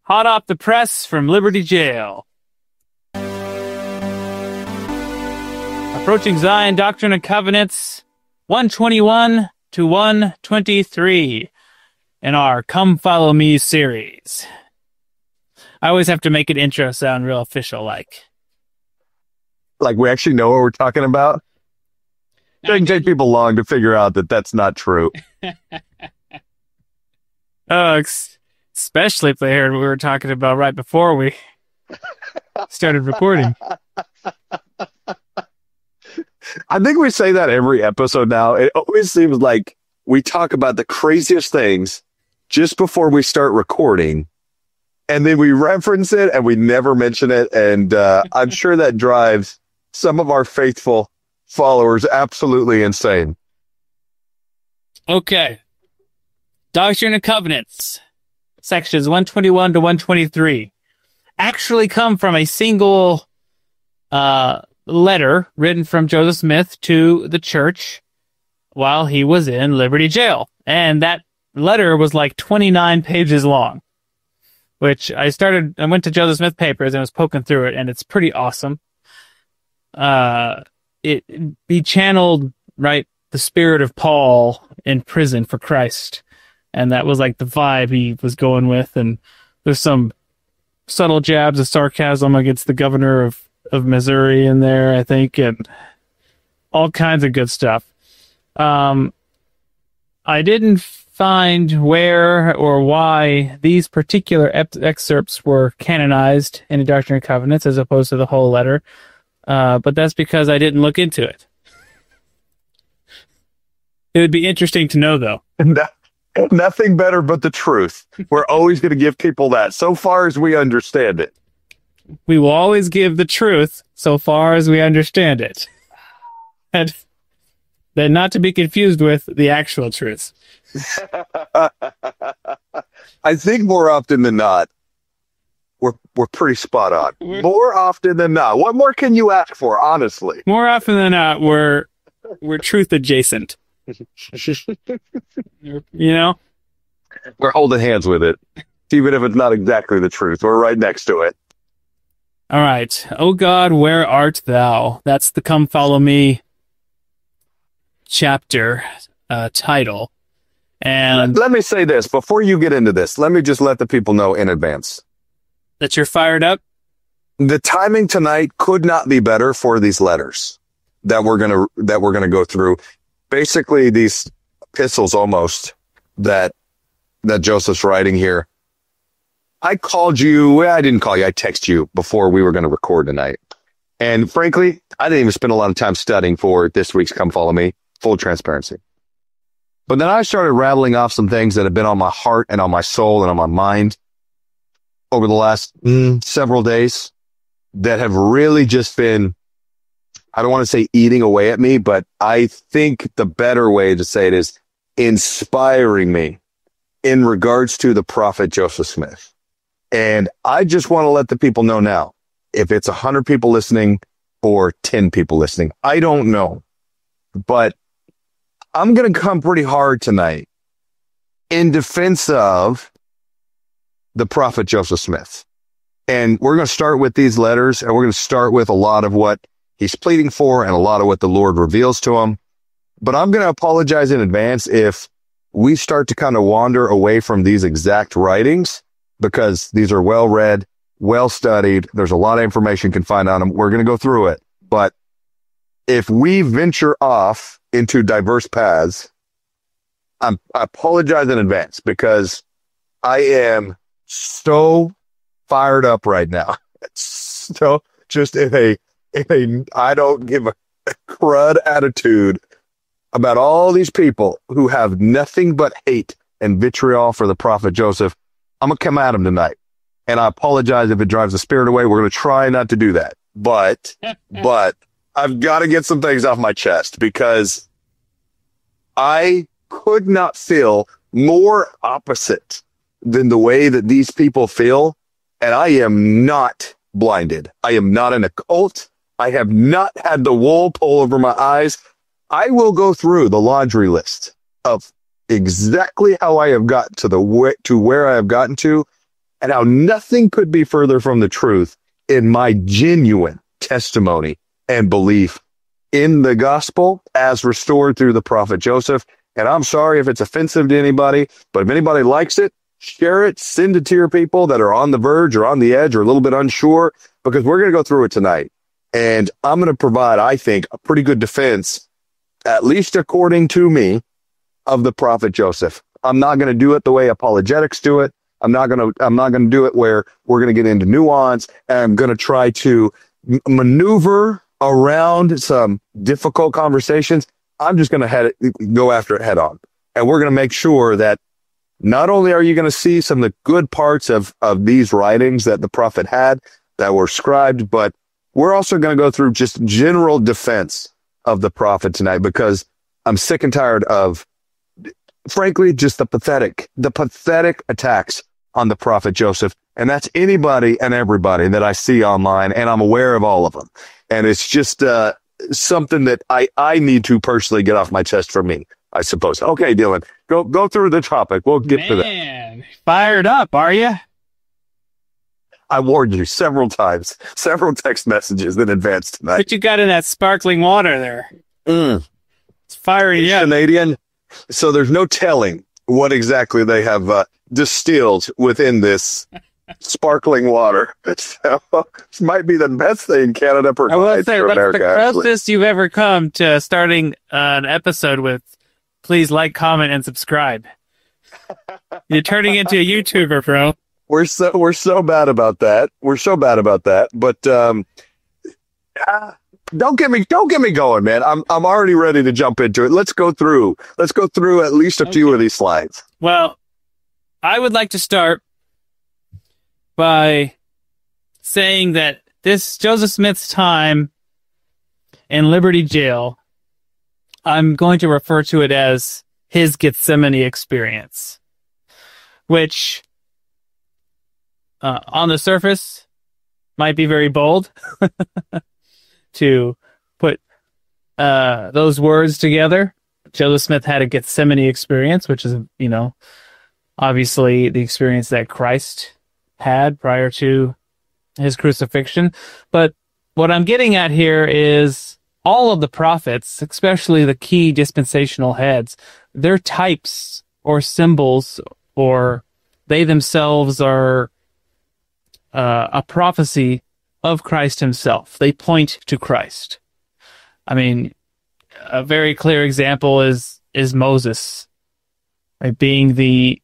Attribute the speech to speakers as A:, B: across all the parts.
A: Hot off the press from Liberty Jail. Approaching Zion Doctrine and Covenants 121 to 123 in our Come Follow Me series. I always have to make an intro sound real official-like.
B: Like we actually know what we're talking about? It doesn't take people long to figure out that that's not true.
A: Oh, especially if they heard what we were talking about right before we started recording.
B: I think we say that every episode now. It always seems like we talk about the craziest things just before we start recording, and then we reference it and we never mention it. And I'm sure that drives some of our faithful followers absolutely insane.
A: Okay. Doctrine and Covenants, sections 121 to 123, actually come from a single letter written from Joseph Smith to the church while he was in Liberty Jail. And that letter was like 29 pages long, which I went to Joseph Smith Papers and was poking through it, and it's pretty awesome. He channeled, right, the spirit of Paul in prison for Christ. And that was like the vibe he was going with. And there's some subtle jabs of sarcasm against the governor of Missouri in there, I think, and all kinds of good stuff. I didn't find where or why these particular excerpts were canonized in the Doctrine and Covenants as opposed to the whole letter. But that's because I didn't look into it. It would be interesting to know, though.
B: Nothing better but the truth. We're always going to give people that, so far as we understand it.
A: We will always give the truth so far as we understand it. And then not to be confused with the actual truth.
B: I think more often than not, we're pretty spot on. More often than not. What more can you ask for, honestly?
A: More often than not, we're truth adjacent. You know?
B: We're holding hands with it. Even if it's not exactly the truth. We're right next to it.
A: All right. Oh God, where art thou? That's the Come Follow Me chapter title. And
B: let me say this. Before you get into this, let me just let the people know in advance
A: that you're fired up.
B: The timing tonight could not be better for these letters that we're gonna go through. Basically, these epistles almost that Joseph's writing here. I called you. Well, I didn't call you. I texted you before we were going to record tonight. And frankly, I didn't even spend a lot of time studying for this week's Come Follow Me. Full transparency. But then I started rattling off some things that have been on my heart and on my soul and on my mind over the last several days that have really just been, I don't want to say eating away at me, but I think the better way to say it is inspiring me in regards to the prophet Joseph Smith. And I just want to let the people know now, if it's 100 people listening or 10 people listening, I don't know, but I'm going to come pretty hard tonight in defense of the prophet Joseph Smith. And we're going to start with these letters, and we're going to start with a lot of what he's pleading for and a lot of what the Lord reveals to him. But I'm going to apologize in advance if we start to kind of wander away from these exact writings, because these are well read, well studied. There's a lot of information you can find on them. We're going to go through it. But if we venture off into diverse paths, I apologize in advance, because I am so fired up right now. So just in a I don't give a crud attitude about all these people who have nothing but hate and vitriol for the prophet Joseph. I'm going to come at him tonight. And I apologize if it drives the spirit away. We're going to try not to do that. But I've got to get some things off my chest, because I could not feel more opposite than the way that these people feel. And I am not blinded. I am not in a cult. I have not had the wool pull over my eyes. I will go through the laundry list of exactly how I have gotten to where I have gotten to. and how nothing could be further from the truth in my genuine testimony and belief in the gospel as restored through the prophet Joseph. And I'm sorry if it's offensive to anybody, but if anybody likes it, share it, send it to your people that are on the verge or on the edge or a little bit unsure, because we're going to go through it tonight. And I'm going to provide, I think, a pretty good defense, at least according to me, of the prophet Joseph. I'm not going to do it the way apologetics do it. I'm not going to do it where we're going to get into nuance, and I'm going to try to maneuver around some difficult conversations. I'm just going to go after it head on. And we're going to make sure that not only are you going to see some of the good parts of these writings that the prophet had that were scribed, but we're also going to go through just general defense of the prophet tonight, because I'm sick and tired of, frankly, just the pathetic attacks on the prophet Joseph. And that's anybody and everybody that I see online, and I'm aware of all of them. And it's just something that I need to personally get off my chest for me, I suppose. Okay, Dylan, go through the topic. We'll get to that.
A: Man, fired up, are you?
B: I warned you several times, several text messages in advance tonight.
A: But you got in that sparkling water there. It's fiery up.
B: Canadian. So there's no telling what exactly they have distilled within this sparkling water. So, this might be the best thing Canada provides. I will say,
A: that's the closest you've ever come to starting an episode with, please like, comment, and subscribe. You're turning into a YouTuber, bro.
B: We're so bad about that. We're so bad about that. But don't get me going, man. I'm already ready to jump into it. Let's go through at least a few of these slides.
A: Well, I would like to start by saying that this Joseph Smith's time in Liberty Jail, I'm going to refer to it as his Gethsemane experience, which on the surface might be very bold to put those words together. Joseph Smith had a Gethsemane experience, which is, obviously the experience that Christ had prior to his crucifixion. But what I'm getting at here is all of the prophets, especially the key dispensational heads, they're types or symbols, or they themselves are a prophecy of Christ himself. They point to Christ. I mean, a very clear example is Moses, right, being the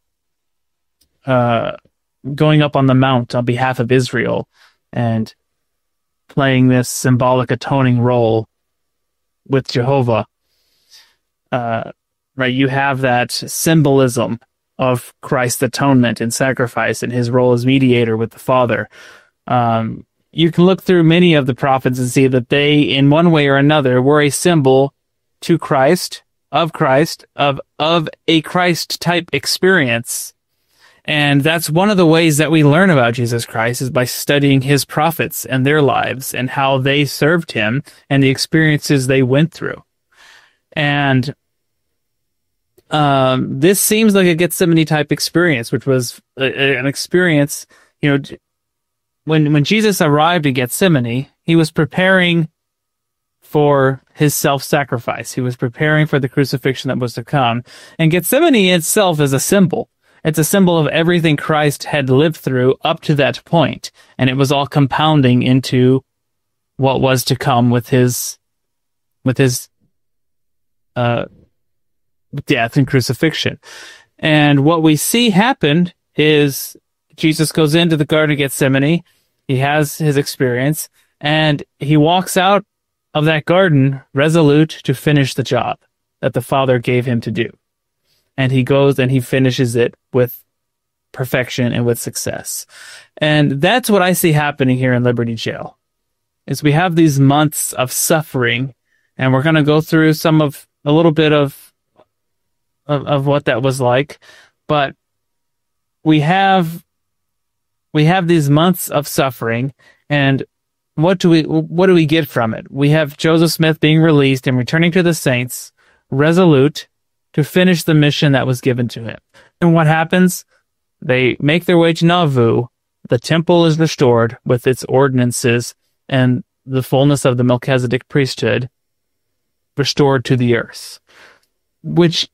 A: going up on the mount on behalf of Israel and playing this symbolic atoning role with Jehovah. Right, you have that symbolism of Christ's atonement and sacrifice and his role as mediator with the Father. You can look through many of the prophets and see that they, in one way or another, were a symbol to Christ, of a Christ-type experience. And that's one of the ways that we learn about Jesus Christ, is by studying his prophets and their lives and how they served him and the experiences they went through. And this seems like a Gethsemane-type experience, which was an experience, when Jesus arrived at Gethsemane, he was preparing for his self-sacrifice. He was preparing for the crucifixion that was to come. And Gethsemane itself is a symbol. It's a symbol of everything Christ had lived through up to that point, and it was all compounding into what was to come with his death and crucifixion. And what we see happen is Jesus goes into the Garden of Gethsemane. He has his experience, and he walks out of that garden resolute to finish the job that the Father gave him to do. And he goes and he finishes it with perfection and with success. And that's what I see happening here in Liberty Jail, is we have these months of suffering, and we're going to go through a little bit of what that was like. But we have these months of suffering, and what do we get from it? We have Joseph Smith being released and returning to the saints, resolute to finish the mission that was given to him. And what happens? They make their way to Nauvoo. The temple is restored with its ordinances and the fullness of the Melchizedek priesthood restored to the earth, which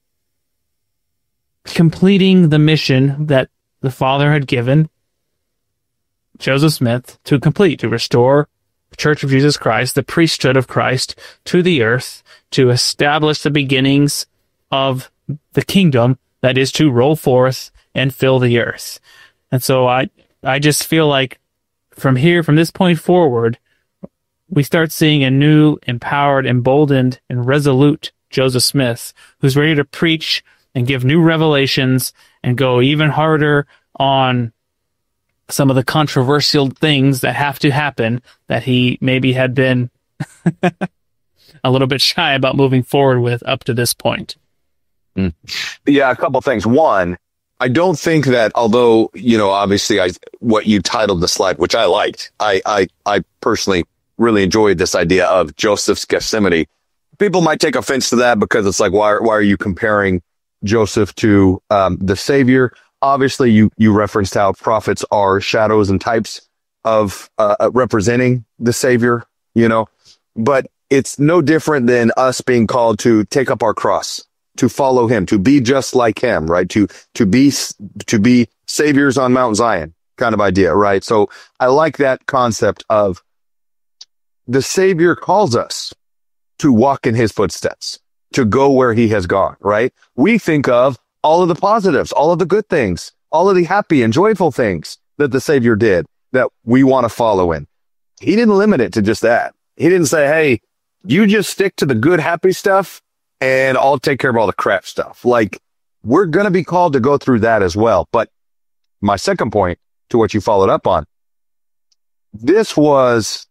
A: completing the mission that the Father had given Joseph Smith to complete, to restore the Church of Jesus Christ, the priesthood of Christ, to the earth, to establish the beginnings of the kingdom that is to roll forth and fill the earth. And so I just feel like from this point forward, we start seeing a new, empowered, emboldened, and resolute Joseph Smith, who's ready to preach and give new revelations and go even harder on some of the controversial things that have to happen that he maybe had been a little bit shy about moving forward with up to this point.
B: Yeah, a couple things. One, I don't think that, although, obviously what you titled the slide, which I liked, I personally really enjoyed this idea of Joseph's Gethsemane. People might take offense to that because it's like, why are you comparing Joseph to the Savior? Obviously, you referenced how prophets are shadows and types of representing the Savior, but it's no different than us being called to take up our cross, to follow him, to be just like him, right? To be saviors on Mount Zion kind of idea, right? So I like that concept of the Savior calls us to walk in his footsteps, to go where he has gone, right? We think of all of the positives, all of the good things, all of the happy and joyful things that the Savior did that we want to follow in. He didn't limit it to just that. He didn't say, hey, you just stick to the good, happy stuff and I'll take care of all the crap stuff. Like, we're going to be called to go through that as well. But my second point to what you followed up on, this was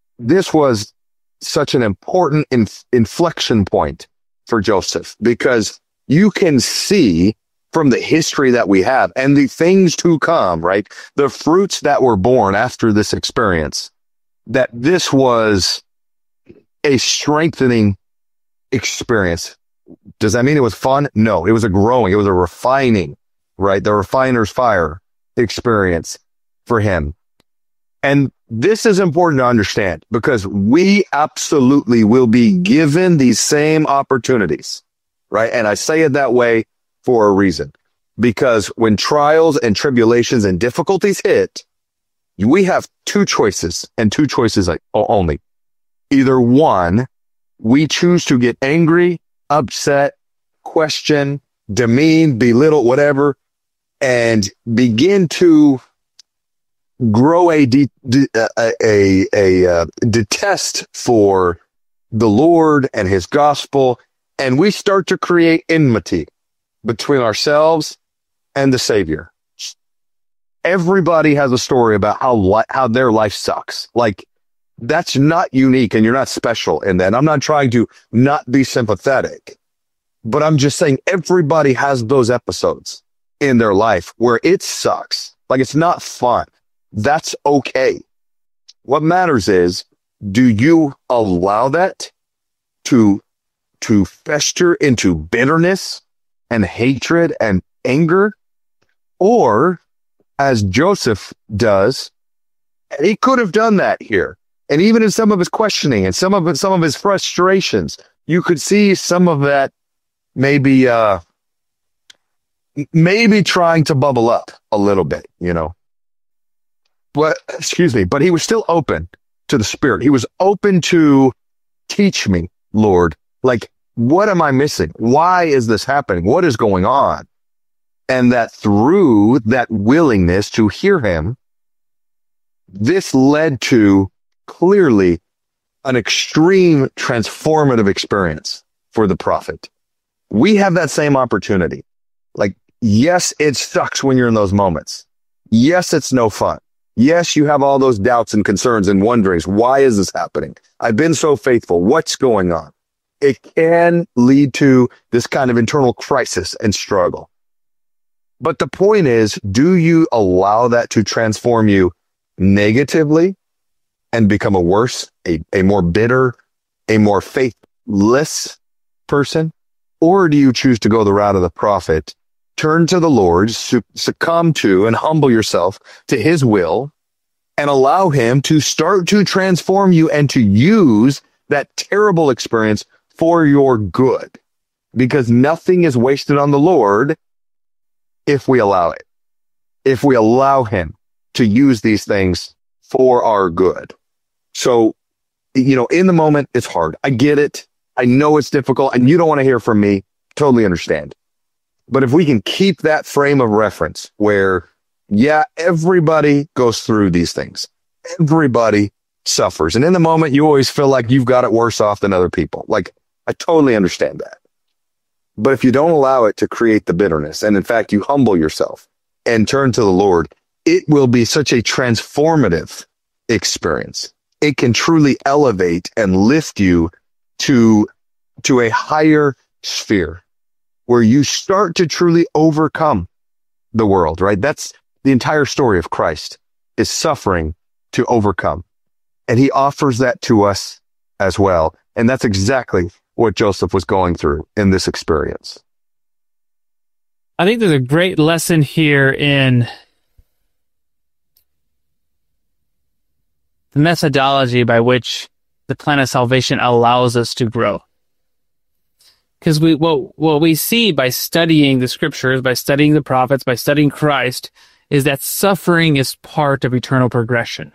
B: such an important inflection point for Joseph, because you can see from the history that we have and the things to come, right? The fruits that were born after this experience, that this was a strengthening experience. Does that mean it was fun? No, it was it was a refining, right? The refiner's fire experience for him. And this is important to understand because we absolutely will be given these same opportunities, right? And I say it that way for a reason, because when trials and tribulations and difficulties hit, we have two choices and two choices only. Either one, we choose to get angry, upset, question, demean, belittle, whatever, and begin to grow a detest for the Lord and his gospel, and we start to create enmity between ourselves and the Savior. Everybody has a story about how their life sucks. Like, that's not unique, and you're not special in that. I'm not trying to not be sympathetic, but I'm just saying everybody has those episodes in their life where it sucks. Like, it's not fun. That's okay. What matters is, do you allow that to fester into bitterness and hatred and anger? Or, as Joseph does, and he could have done that here, and even in some of his questioning and some of his frustrations, you could see some of that maybe trying to bubble up a little bit, But he was still open to the Spirit. He was open to, teach me, Lord. Like, what am I missing? Why is this happening? What is going on? And that through that willingness to hear him, this led to clearly an extreme transformative experience for the prophet. We have that same opportunity. Like, yes, it sucks when you're in those moments. Yes, it's no fun. Yes, you have all those doubts and concerns and wonderings. Why is this happening? I've been so faithful. What's going on? It can lead to this kind of internal crisis and struggle. But the point is, do you allow that to transform you negatively and become a worse, a more bitter, a more faithless person? Or do you choose to go the route of the prophet turn to the Lord, succumb to and humble yourself to his will, and allow him to start to transform you and to use that terrible experience for your good. Because nothing is wasted on the Lord if we allow it. If we allow him to use these things for our good. So, in the moment, it's hard. I get it. I know it's difficult, and you don't want to hear from me. Totally understand. But if we can keep that frame of reference where, yeah, everybody goes through these things. Everybody suffers. And in the moment, you always feel like you've got it worse off than other people. Like, I totally understand that. But if you don't allow it to create the bitterness, and in fact, you humble yourself and turn to the Lord, it will be such a transformative experience. It can truly elevate and lift you to a higher sphere where you start to truly overcome the world, right? That's the entire story of Christ, is suffering to overcome. And he offers that to us as well. And that's exactly what Joseph was going through in this experience.
A: I think there's a great lesson here in the methodology by which the plan of salvation allows us to grow. Because what we see by studying the scriptures, by studying the prophets, by studying Christ, is that suffering is part of eternal progression.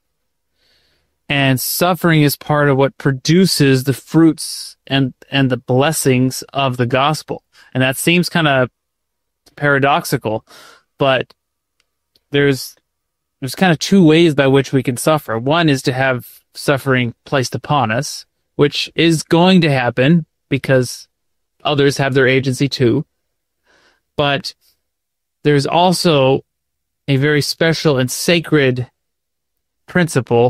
A: And suffering is part of what produces the fruits and the blessings of the gospel. And that seems kind of paradoxical, but there's kind of two ways by which we can suffer. One is to have suffering placed upon us, which is going to happen because others have their agency too. But there's also a very special and sacred principle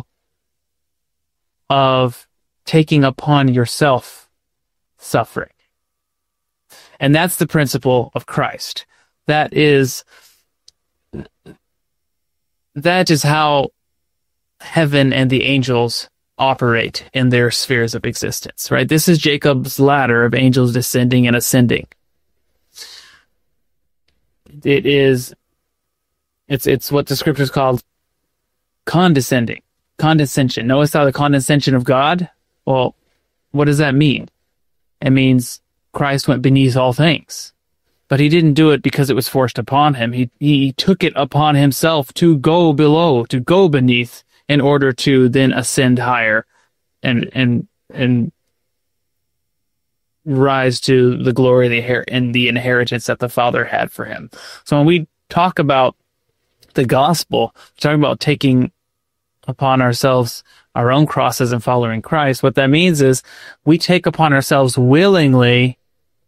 A: of taking upon yourself suffering. And that's the principle of Christ. That is how heaven and the angels operate in their spheres of existence, right? This is Jacob's ladder of angels descending and ascending. It's what the scriptures call condescension. Notice how the condescension of God? Well, what does that mean? It means Christ went beneath all things. But he didn't do it because it was forced upon him. He took it upon himself to go below, to go beneath, in order to then ascend higher and rise to the glory and the inheritance that the Father had for him. So when we talk about the gospel, we're talking about taking upon ourselves our own crosses and following Christ. What that means is we take upon ourselves willingly,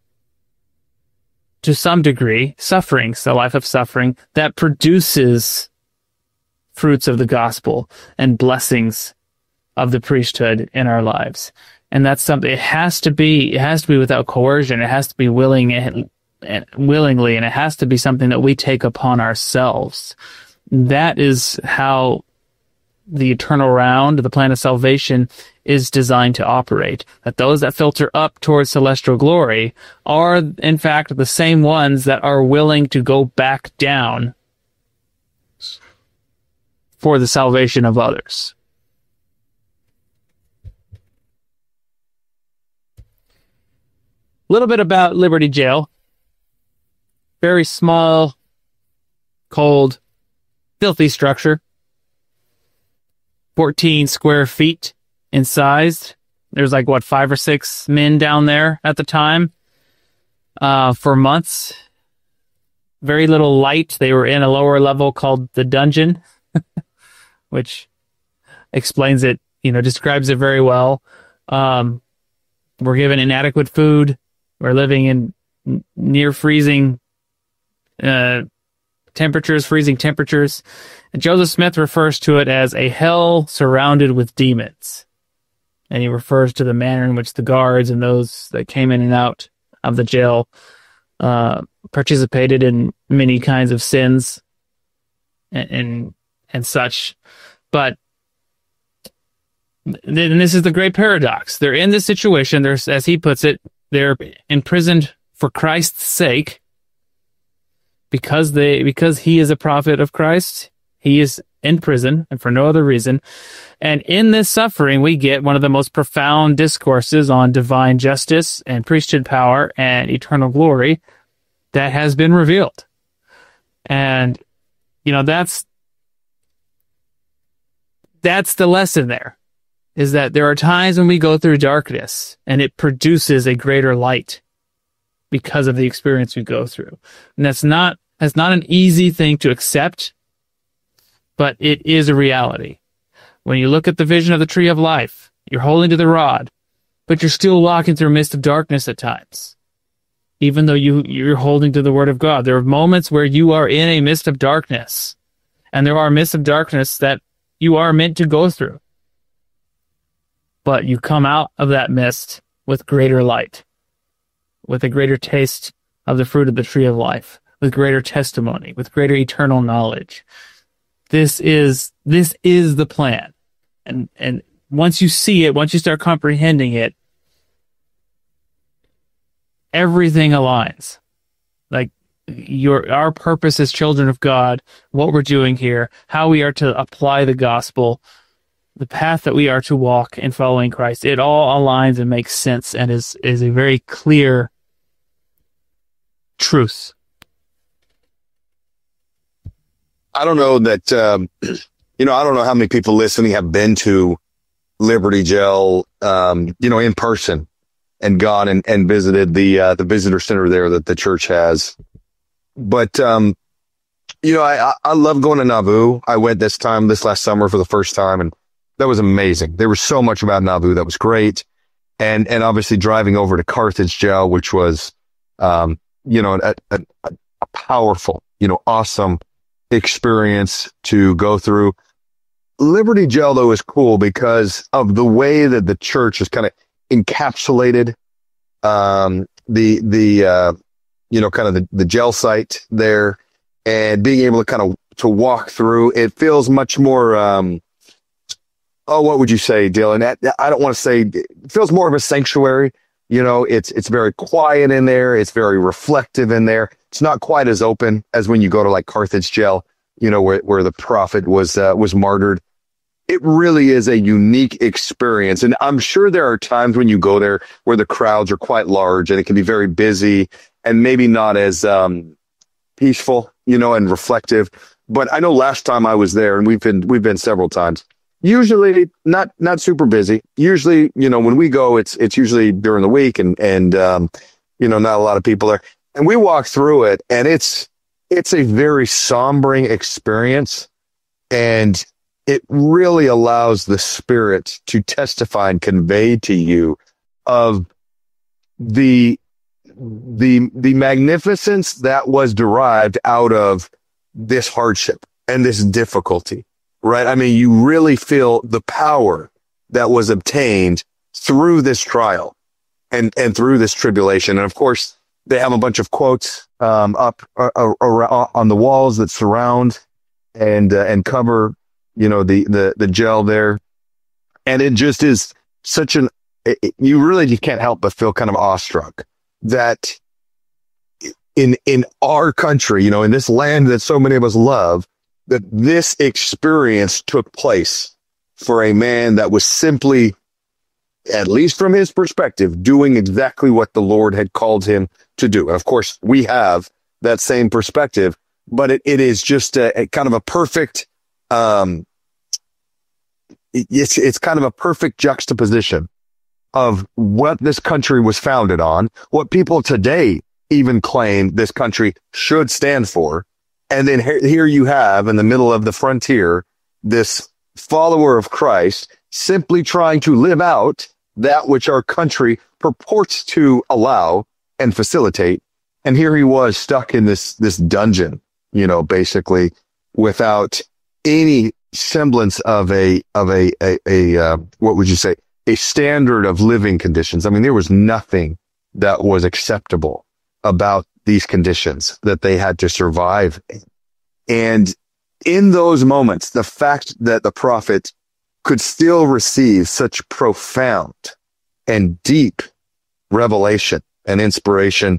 A: to some degree, sufferings, the life of suffering that produces fruits of the gospel and blessings of the priesthood in our lives. And that's something, it has to be without coercion. It has to be willingly, and it has to be something that we take upon ourselves. That is how the eternal round, the plan of salvation, is designed to operate. That those that filter up towards celestial glory are, in fact, the same ones that are willing to go back down for the salvation of others. A little bit about Liberty Jail. Very small, cold, filthy structure. 14 square feet in size. There's 5 or 6 men down there at the time for months. Very little light. They were in a lower level called the dungeon, which explains it, describes it very well. We're given inadequate food. We're living in near freezing freezing temperatures. And Joseph Smith refers to it as a hell surrounded with demons. And he refers to the manner in which the guards and those that came in and out of the jail participated in many kinds of sins and such. But then this is the great paradox. They're in this situation. As he puts it, they're imprisoned for Christ's sake. because he is a prophet of Christ, he is in prison, and for no other reason. And in this suffering, we get one of the most profound discourses on divine justice and priesthood power and eternal glory that has been revealed. And, that's the lesson there, is that there are times when we go through darkness and it produces a greater light because of the experience we go through. And that's not an easy thing to accept, but it is a reality. When you look at the vision of the tree of life, you're holding to the rod, but you're still walking through a mist of darkness at times. Even though you're holding to the word of God, there are moments where you are in a mist of darkness, and there are mists of darkness that you are meant to go through. But you come out of that mist with greater light, with a greater taste of the fruit of the tree of life, with greater testimony, with greater eternal knowledge. This is the plan. And once you see it, once you start comprehending it, everything aligns. Like our purpose as children of God, what we're doing here, how we are to apply the gospel, the path that we are to walk in following Christ, it all aligns and makes sense and is a very clear truth.
B: I don't know that, I don't know how many people listening have been to Liberty Jail, in person and gone and visited the visitor center there that the church has. But, I love going to Nauvoo. I went this last summer for the first time, and that was amazing. There was so much about Nauvoo that was great. And obviously driving over to Carthage Jail, which was, a powerful, awesome experience to go through. Liberty Jail, though, is cool because of the way that the church has kind of encapsulated the jail site there, and being able to kind of to walk through. It feels much more what would you say, Dylan? I don't want to say, it feels more of a sanctuary. It's very quiet in there. It's very reflective in there. It's not quite as open as when you go to like Carthage Jail, where the prophet was martyred. It really is a unique experience. And I'm sure there are times when you go there where the crowds are quite large and it can be very busy and maybe not as peaceful, and reflective. But I know last time I was there, and we've been several times, usually not super busy. Usually, when we go, it's usually during the week and not a lot of people there. And we walk through it, and it's a very sombering experience, and it really allows the Spirit to testify and convey to you of the magnificence that was derived out of this hardship and this difficulty, right? I mean, you really feel the power that was obtained through this trial and through this tribulation. And of course, they have a bunch of quotes up on the walls that surround and cover, the jail there. And it just is such you can't help but feel kind of awestruck that in our country, in this land that so many of us love, that this experience took place for a man that was simply, at least from his perspective, doing exactly what the Lord had called him to do. And of course, we have that same perspective, but it is just a kind of a perfect, it's kind of a perfect juxtaposition of what this country was founded on, what people today even claim this country should stand for. And then here you have, in the middle of the frontier, this follower of Christ simply trying to live out that which our country purports to allow and facilitate. And here he was stuck in this dungeon, basically without any semblance of a what would you say, a standard of living conditions. I mean, there was nothing that was acceptable about these conditions that they had to survive. And in those moments, the fact that the prophet could still receive such profound and deep revelation and inspiration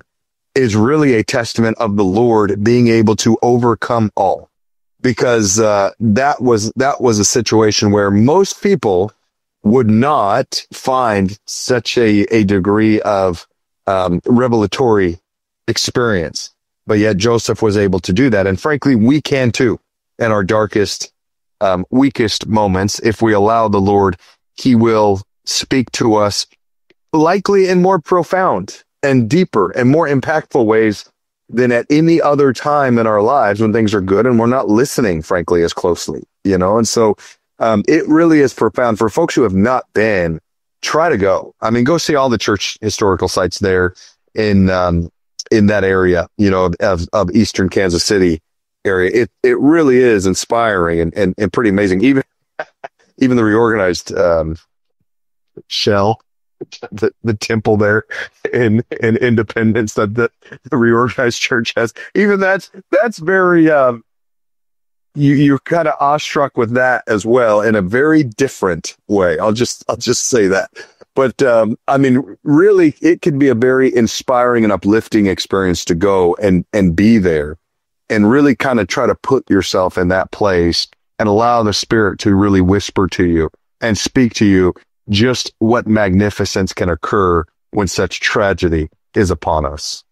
B: is really a testament of the Lord being able to overcome all. Because that was a situation where most people would not find such a degree of revelatory experience. But yet Joseph was able to do that. And frankly, we can too. In our darkest, weakest moments, if we allow the Lord, he will speak to us likely in more profound and deeper and more impactful ways than at any other time in our lives when things are good and we're not listening, frankly, as closely, you know? And so, it really is profound for folks who have not been. Try to go. I mean, go see all the church historical sites there in that area, you know, of Eastern Kansas City area. It really is inspiring and pretty amazing. Even the reorganized, shell, the temple there in Independence that the reorganized church has. Even that's very, you're kind of awestruck with that as well in a very different way. I'll just say that. But, I mean, really, it can be a very inspiring and uplifting experience to go and be there and really kind of try to put yourself in that place and allow the Spirit to really whisper to you and speak to you just what magnificence can occur when such tragedy is upon us.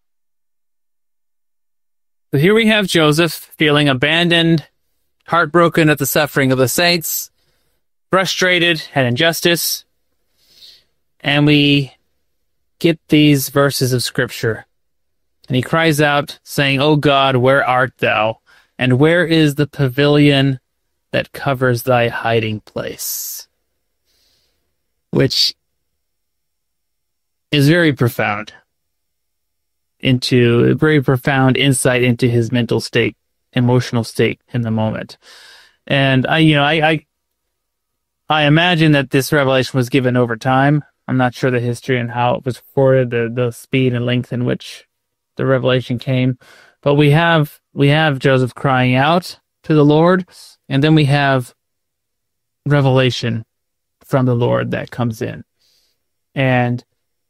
A: So here we have Joseph feeling abandoned, heartbroken at the suffering of the saints, frustrated at injustice, and we get these verses of Scripture. And he cries out, saying, "O God, where art thou? And where is the pavilion that covers thy hiding place?" Which is very profound. Into a very profound insight into his mental state, emotional state in the moment. And I imagine that this revelation was given over time. I'm not sure the history and how it was recorded, the speed and length in which the revelation came. But we have Joseph crying out to the Lord, and then we have revelation from the Lord that comes in. And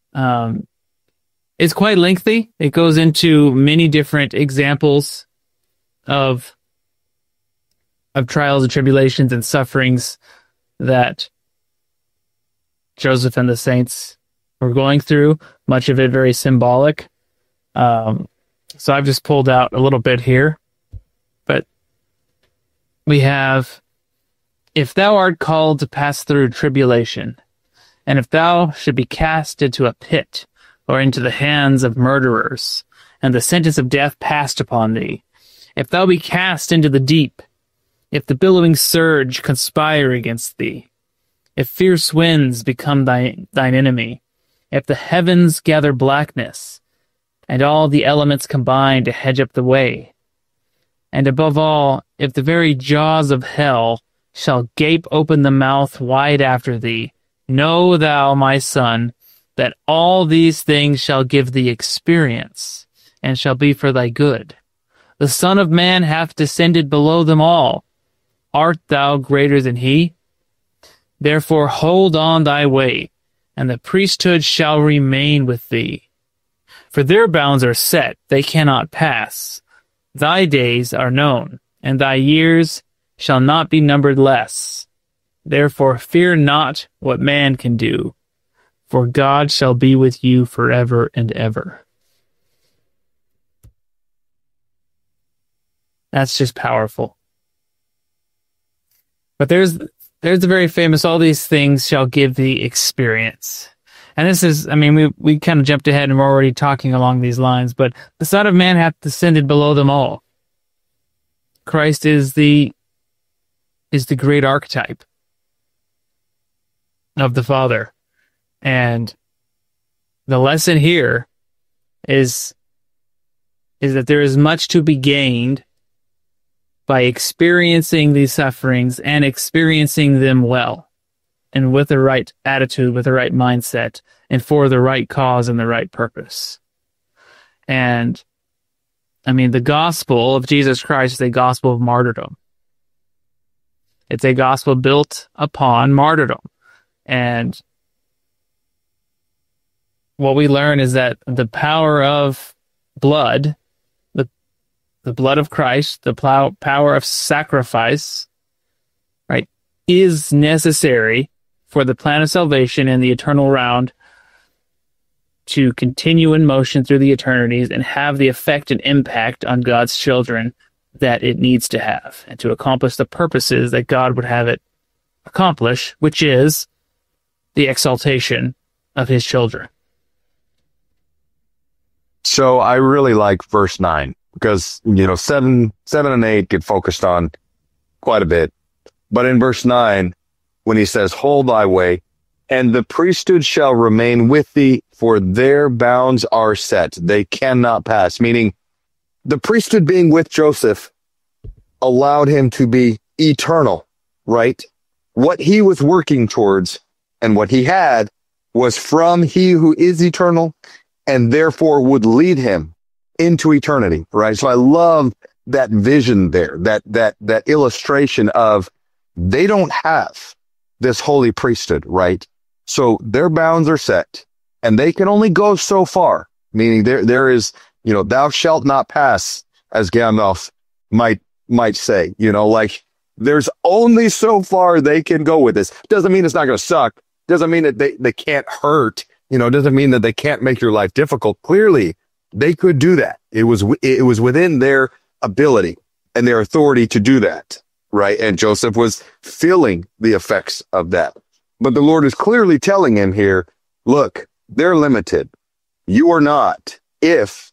A: it's quite lengthy. It goes into many different examples of trials and tribulations and sufferings that Joseph and the saints were going through, much of it very symbolic. So I've just pulled out a little bit here. But we have, "If thou art called to pass through tribulation, and if thou should be cast into a pit, or into the hands of murderers, and the sentence of death passed upon thee, if thou be cast into the deep, if the billowing surge conspire against thee, if fierce winds become thine enemy, if the heavens gather blackness, and all the elements combine to hedge up the way, and above all, if the very jaws of hell shall gape open the mouth wide after thee, know thou, my son, that all these things shall give thee experience, and shall be for thy good. The Son of Man hath descended below them all. Art thou greater than he? Therefore hold on thy way, and the priesthood shall remain with thee. For their bounds are set, they cannot pass. Thy days are known, and thy years shall not be numbered less. Therefore fear not what man can do, for God shall be with you forever and ever." That's just powerful. But there's the very famous, "all these things shall give thee experience." And this is, I mean, we kind of jumped ahead and we're already talking along these lines, but the Son of Man hath descended below them all. Christ is the great archetype of the Father. And the lesson here is that there is much to be gained by experiencing these sufferings and experiencing them well, and with the right attitude, with the right mindset, and for the right cause and the right purpose. And I mean, the gospel of Jesus Christ is a gospel of martyrdom. It's a gospel built upon martyrdom. And what we learn is that the power of blood, the blood of Christ, the power of sacrifice, right, is necessary for the plan of salvation and the eternal round to continue in motion through the eternities and have the effect and impact on God's children that it needs to have, and to accomplish the purposes that God would have it accomplish, which is the exaltation of his children.
B: So I really like verse 9 because, 7 and 8 get focused on quite a bit. But in verse 9, when he says, hold thy way, and the priesthood shall remain with thee, for their bounds are set. They cannot pass. Meaning the priesthood being with Joseph allowed him to be eternal, right? What he was working towards and what he had was from he who is eternal and therefore would lead him into eternity, right? So I love that vision there, that illustration of they don't have this holy priesthood, right? So their bounds are set and they can only go so far, meaning there is, thou shalt not pass, as Gandalf might say, there's only so far they can go with this. Doesn't mean it's not going to suck. Doesn't mean that they can't hurt, doesn't mean that they can't make your life difficult. Clearly they could do that. It was within their ability and their authority to do that, right? And Joseph was feeling the effects of that. But the Lord is clearly telling him here, look, they're limited. You are not. If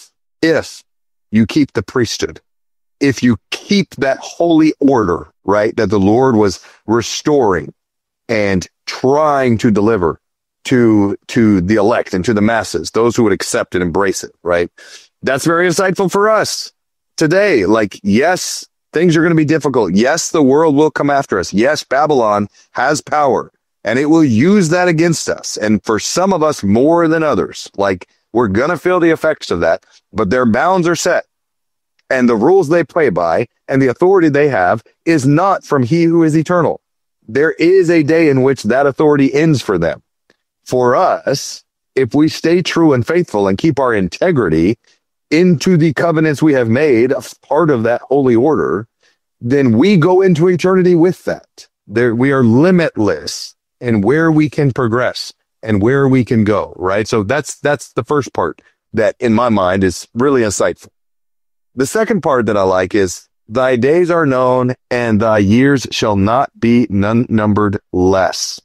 B: you keep the priesthood, if you keep that holy order, right, that the Lord was restoring and trying to deliver to the elect and to the masses, those who would accept and embrace it, right? That's very insightful for us today. Yes, things are going to be difficult. Yes, the world will come after us. Yes, Babylon has power and it will use that against us. And for some of us more than others, we're going to feel the effects of that, but their bounds are set. And the rules they play by and the authority they have is not from he who is eternal. There is a day in which that authority ends for them. For us, if we stay true and faithful and keep our integrity into the covenants we have made, as part of that holy order, then we go into eternity with that. We are limitless in where we can progress and where we can go, right? So that's the first part that in my mind is really insightful. The second part that I like is, thy days are known and thy years shall not be numbered less.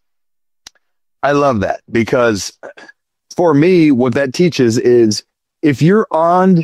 B: I love that because for me, what that teaches is if you're on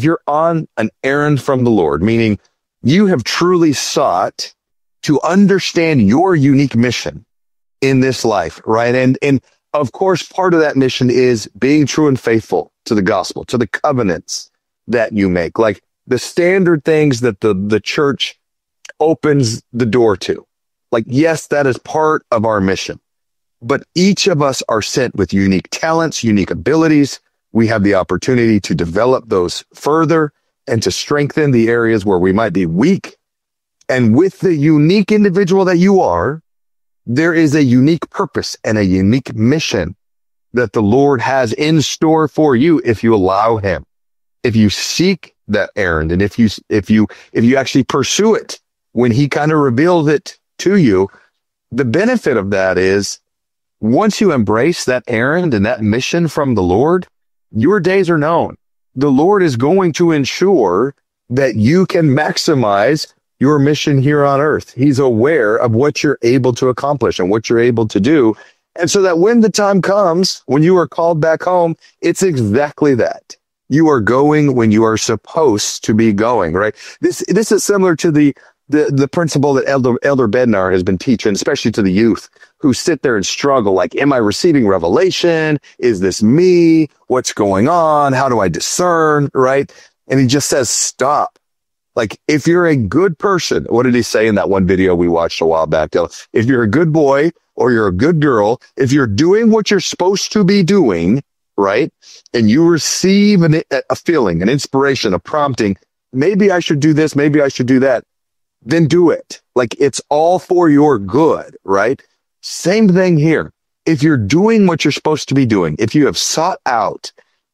B: an errand from the Lord, meaning you have truly sought to understand your unique mission in this life, right? And of course, part of that mission is being true and faithful to the gospel, to the covenants that you make, the standard things that the church opens the door to. Yes, that is part of our mission, but each of us are sent with unique talents, unique abilities. We have the opportunity to develop those further and to strengthen the areas where we might be weak. And with the unique individual that you are, there is a unique purpose and a unique mission that the Lord has in store for you if you allow him. If you seek that errand and if you actually pursue it when he kind of reveals it to you, the benefit of that is once you embrace that errand and that mission from the Lord, your days are known. The Lord is going to ensure that you can maximize your mission here on earth. He's aware of what you're able to accomplish and what you're able to do. And so that when the time comes, when you are called back home, it's exactly that. You are going when you are supposed to be going, right? This is similar to the principle that Elder Bednar has been teaching, especially to the youth who sit there and struggle. Am I receiving revelation? Is this me? What's going on? How do I discern? Right? And he just says, stop. If you're a good person, what did he say in that one video we watched a while back? If you're a good boy or you're a good girl, if you're doing what you're supposed to be doing, right? And you receive a feeling, an inspiration, a prompting, maybe I should do this, maybe I should do that, then do it. It's all for your good, right? Same thing here. If you're doing what you're supposed to be doing, if you have sought out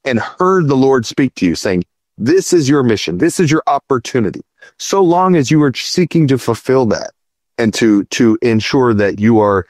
B: and heard the Lord speak to you saying, this is your mission. This is your opportunity. So long as you are seeking to fulfill that and to ensure that you are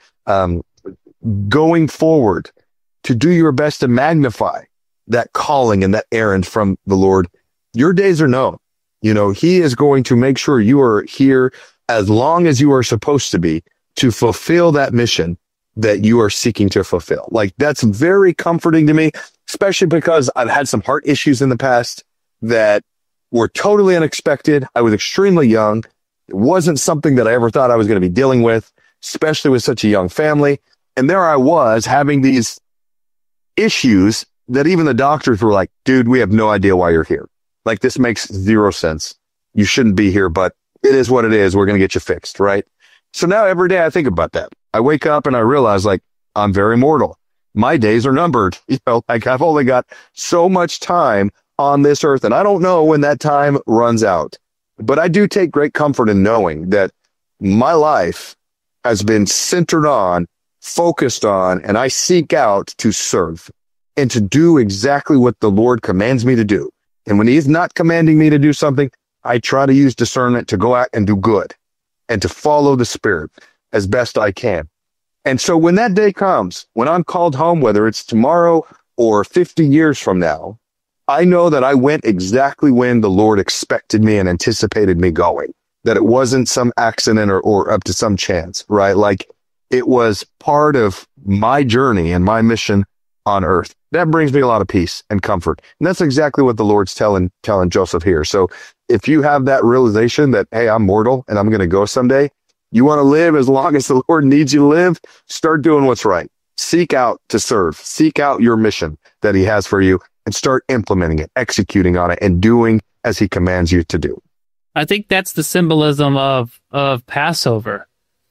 B: going forward to do your best to magnify that calling and that errand from the Lord, your days are known. He is going to make sure you are here as long as you are supposed to be to fulfill that mission that you are seeking to fulfill. Like, that's very comforting to me, especially because I've had some heart issues in the past that were totally unexpected. I was extremely young. It wasn't something that I ever thought I was going to be dealing with, especially with such a young family. And there I was having these issues that even the doctors were like, dude, we have no idea why you're here. Like, this makes zero sense. You shouldn't be here, but it is what it is. We're going to get you fixed, right? So now every day I think about that. I wake up and I realize, like, I'm very mortal. My days are numbered. Like, I've only got so much time on this earth, and I don't know when that time runs out. But I do take great comfort in knowing that my life has been centered on, focused on, and I seek out to serve and to do exactly what the Lord commands me to do. And when he's not commanding me to do something, I try to use discernment to go out and do good and to follow the Spirit as best I can. And so when that day comes, when I'm called home, whether it's tomorrow or 50 years from now, I know that I went exactly when the Lord expected me and anticipated me going, that it wasn't some accident or up to some chance, right? Like, it was part of my journey and my mission on earth. That brings me a lot of peace and comfort. And that's exactly what the Lord's telling Joseph here. So if you have that realization that, hey, I'm mortal and I'm going to go someday, you want to live as long as the Lord needs you to live, start doing what's right. Seek out to serve. Seek out your mission that he has for you and start implementing it, executing on it, and doing as he commands you to do.
A: I think that's the symbolism of Passover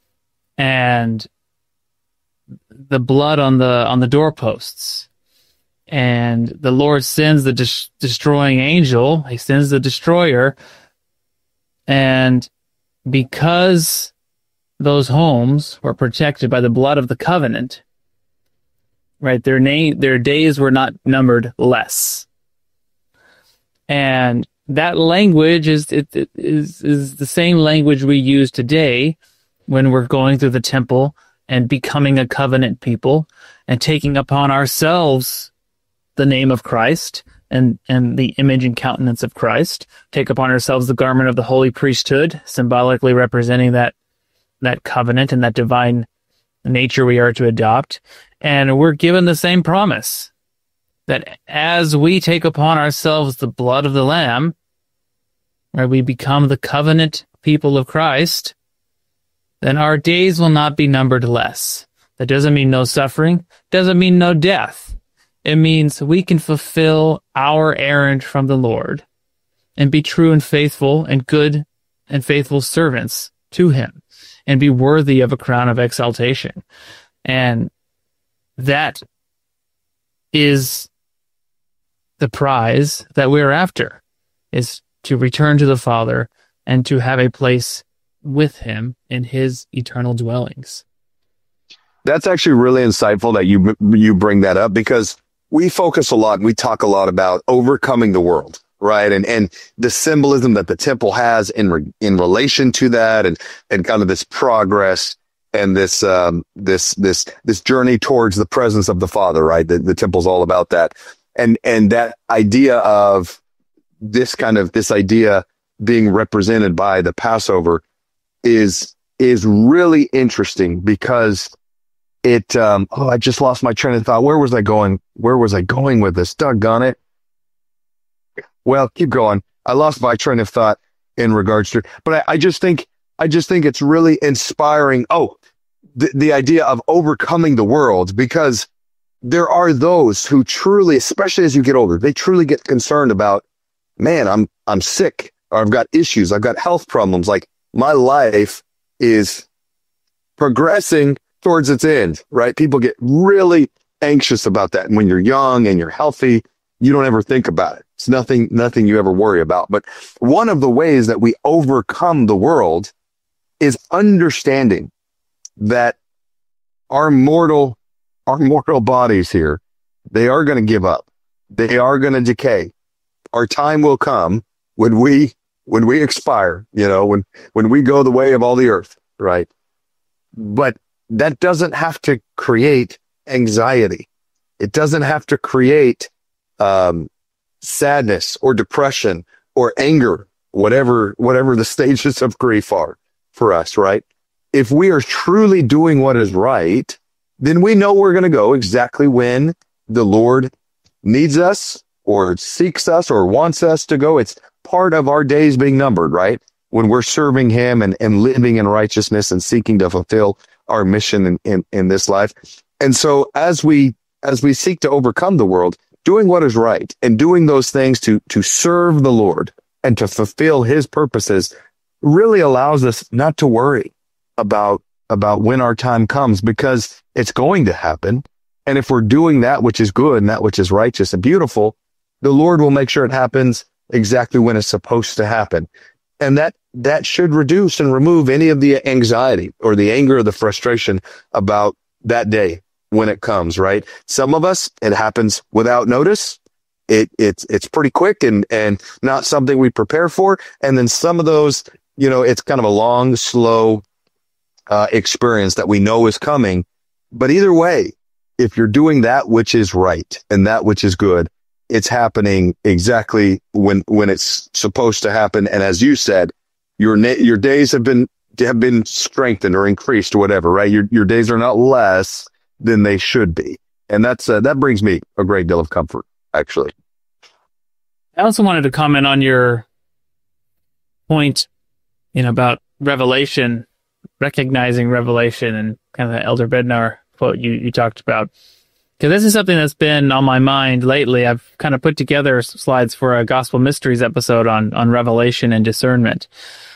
A: and the blood on the doorposts. And the Lord sends the destroying angel. He sends the destroyer. And because those homes were protected by the blood of the covenant, right, their days were not numbered less. And that language is the same language we use today when we're going through the temple and becoming a covenant people and taking upon ourselves the name of Christ and the image and countenance of Christ, take upon ourselves the garment of the holy priesthood, symbolically representing that covenant and that divine nature we are to adopt. And we're given the same promise that as we take upon ourselves the blood of the Lamb, right, we become the covenant people of Christ, then our days will not be numbered less. That doesn't mean no suffering, doesn't mean no death. It means we can fulfill our errand from the Lord and be true and faithful and good and faithful servants to him and be worthy of a crown of exaltation. And that is the prize that we're after, is to return to the Father and to have a place with him in his eternal dwellings.
B: That's actually really insightful that you bring that up, because we focus a lot and we talk a lot about overcoming the world, right? And the symbolism that the temple has in relation to that, and kind of this progress and this journey towards the presence of the Father, right? The temple's all about that. And that idea of this idea being represented by the Passover is really interesting, because it, I just lost my train of thought. Where was I going with this? Doggone it. Well, keep going. I lost my train of thought in regards to, but I just think it's really inspiring. Oh, the idea of overcoming the world, because there are those who truly, especially as you get older, they truly get concerned about, man, I'm sick, or I've got issues. I've got health problems. Like, my life is progressing towards its end, right? People get really anxious about that. And when you're young and you're healthy, you don't ever think about it. It's nothing you ever worry about. But one of the ways that we overcome the world is understanding that our mortal bodies here, they are going to give up. They are going to decay. Our time will come when we expire, when we go the way of all the earth, right? But that doesn't have to create anxiety. It doesn't have to create sadness or depression or anger, whatever the stages of grief are for us, right? If we are truly doing what is right, then we know we're going to go exactly when the Lord needs us or seeks us or wants us to go. It's part of our days being numbered, right? When we're serving him and living in righteousness and seeking to fulfill our mission in this life. And so as we seek to overcome the world, doing what is right and doing those things to serve the Lord and to fulfill his purposes really allows us not to worry about when our time comes, because it's going to happen. And if we're doing that which is good and that which is righteous and beautiful, the Lord will make sure it happens exactly when it's supposed to happen. And that should reduce and remove any of the anxiety or the anger or the frustration about that day when it comes, right? Some of us, it happens without notice. It's pretty quick and not something we prepare for. And then some of those, it's kind of a long, slow experience that we know is coming. But either way, if you're doing that which is right and that which is good, it's happening exactly when it's supposed to happen. And as you said, your days have been strengthened or increased or whatever, right? Your days are not less than they should be. And that brings me a great deal of comfort, actually.
A: I also wanted to comment on your point, about revelation, recognizing revelation, and kind of the Elder Bednar quote you talked about. Because this is something that's been on my mind lately. I've kind of put together slides for a Gospel Mysteries episode on revelation and discernment.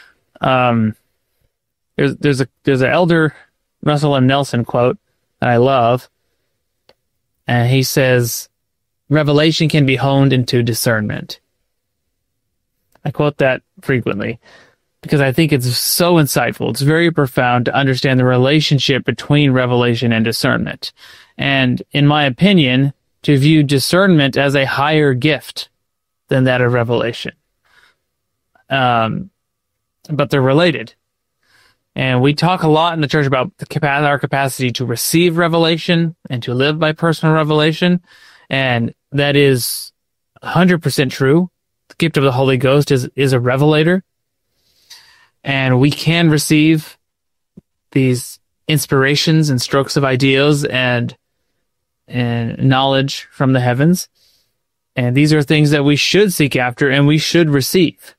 A: There's an Elder Russell M. Nelson quote that I love, and he says, "Revelation can be honed into discernment." I quote that frequently because I think it's so insightful. It's very profound to understand the relationship between revelation and discernment. And in my opinion, to view discernment as a higher gift than that of revelation. But they're related. And we talk a lot in the church about our capacity to receive revelation and to live by personal revelation. And that is 100% true. The gift of the Holy Ghost is a revelator. And we can receive these inspirations and strokes of ideas and knowledge from the heavens. And these are things that we should seek after and we should receive.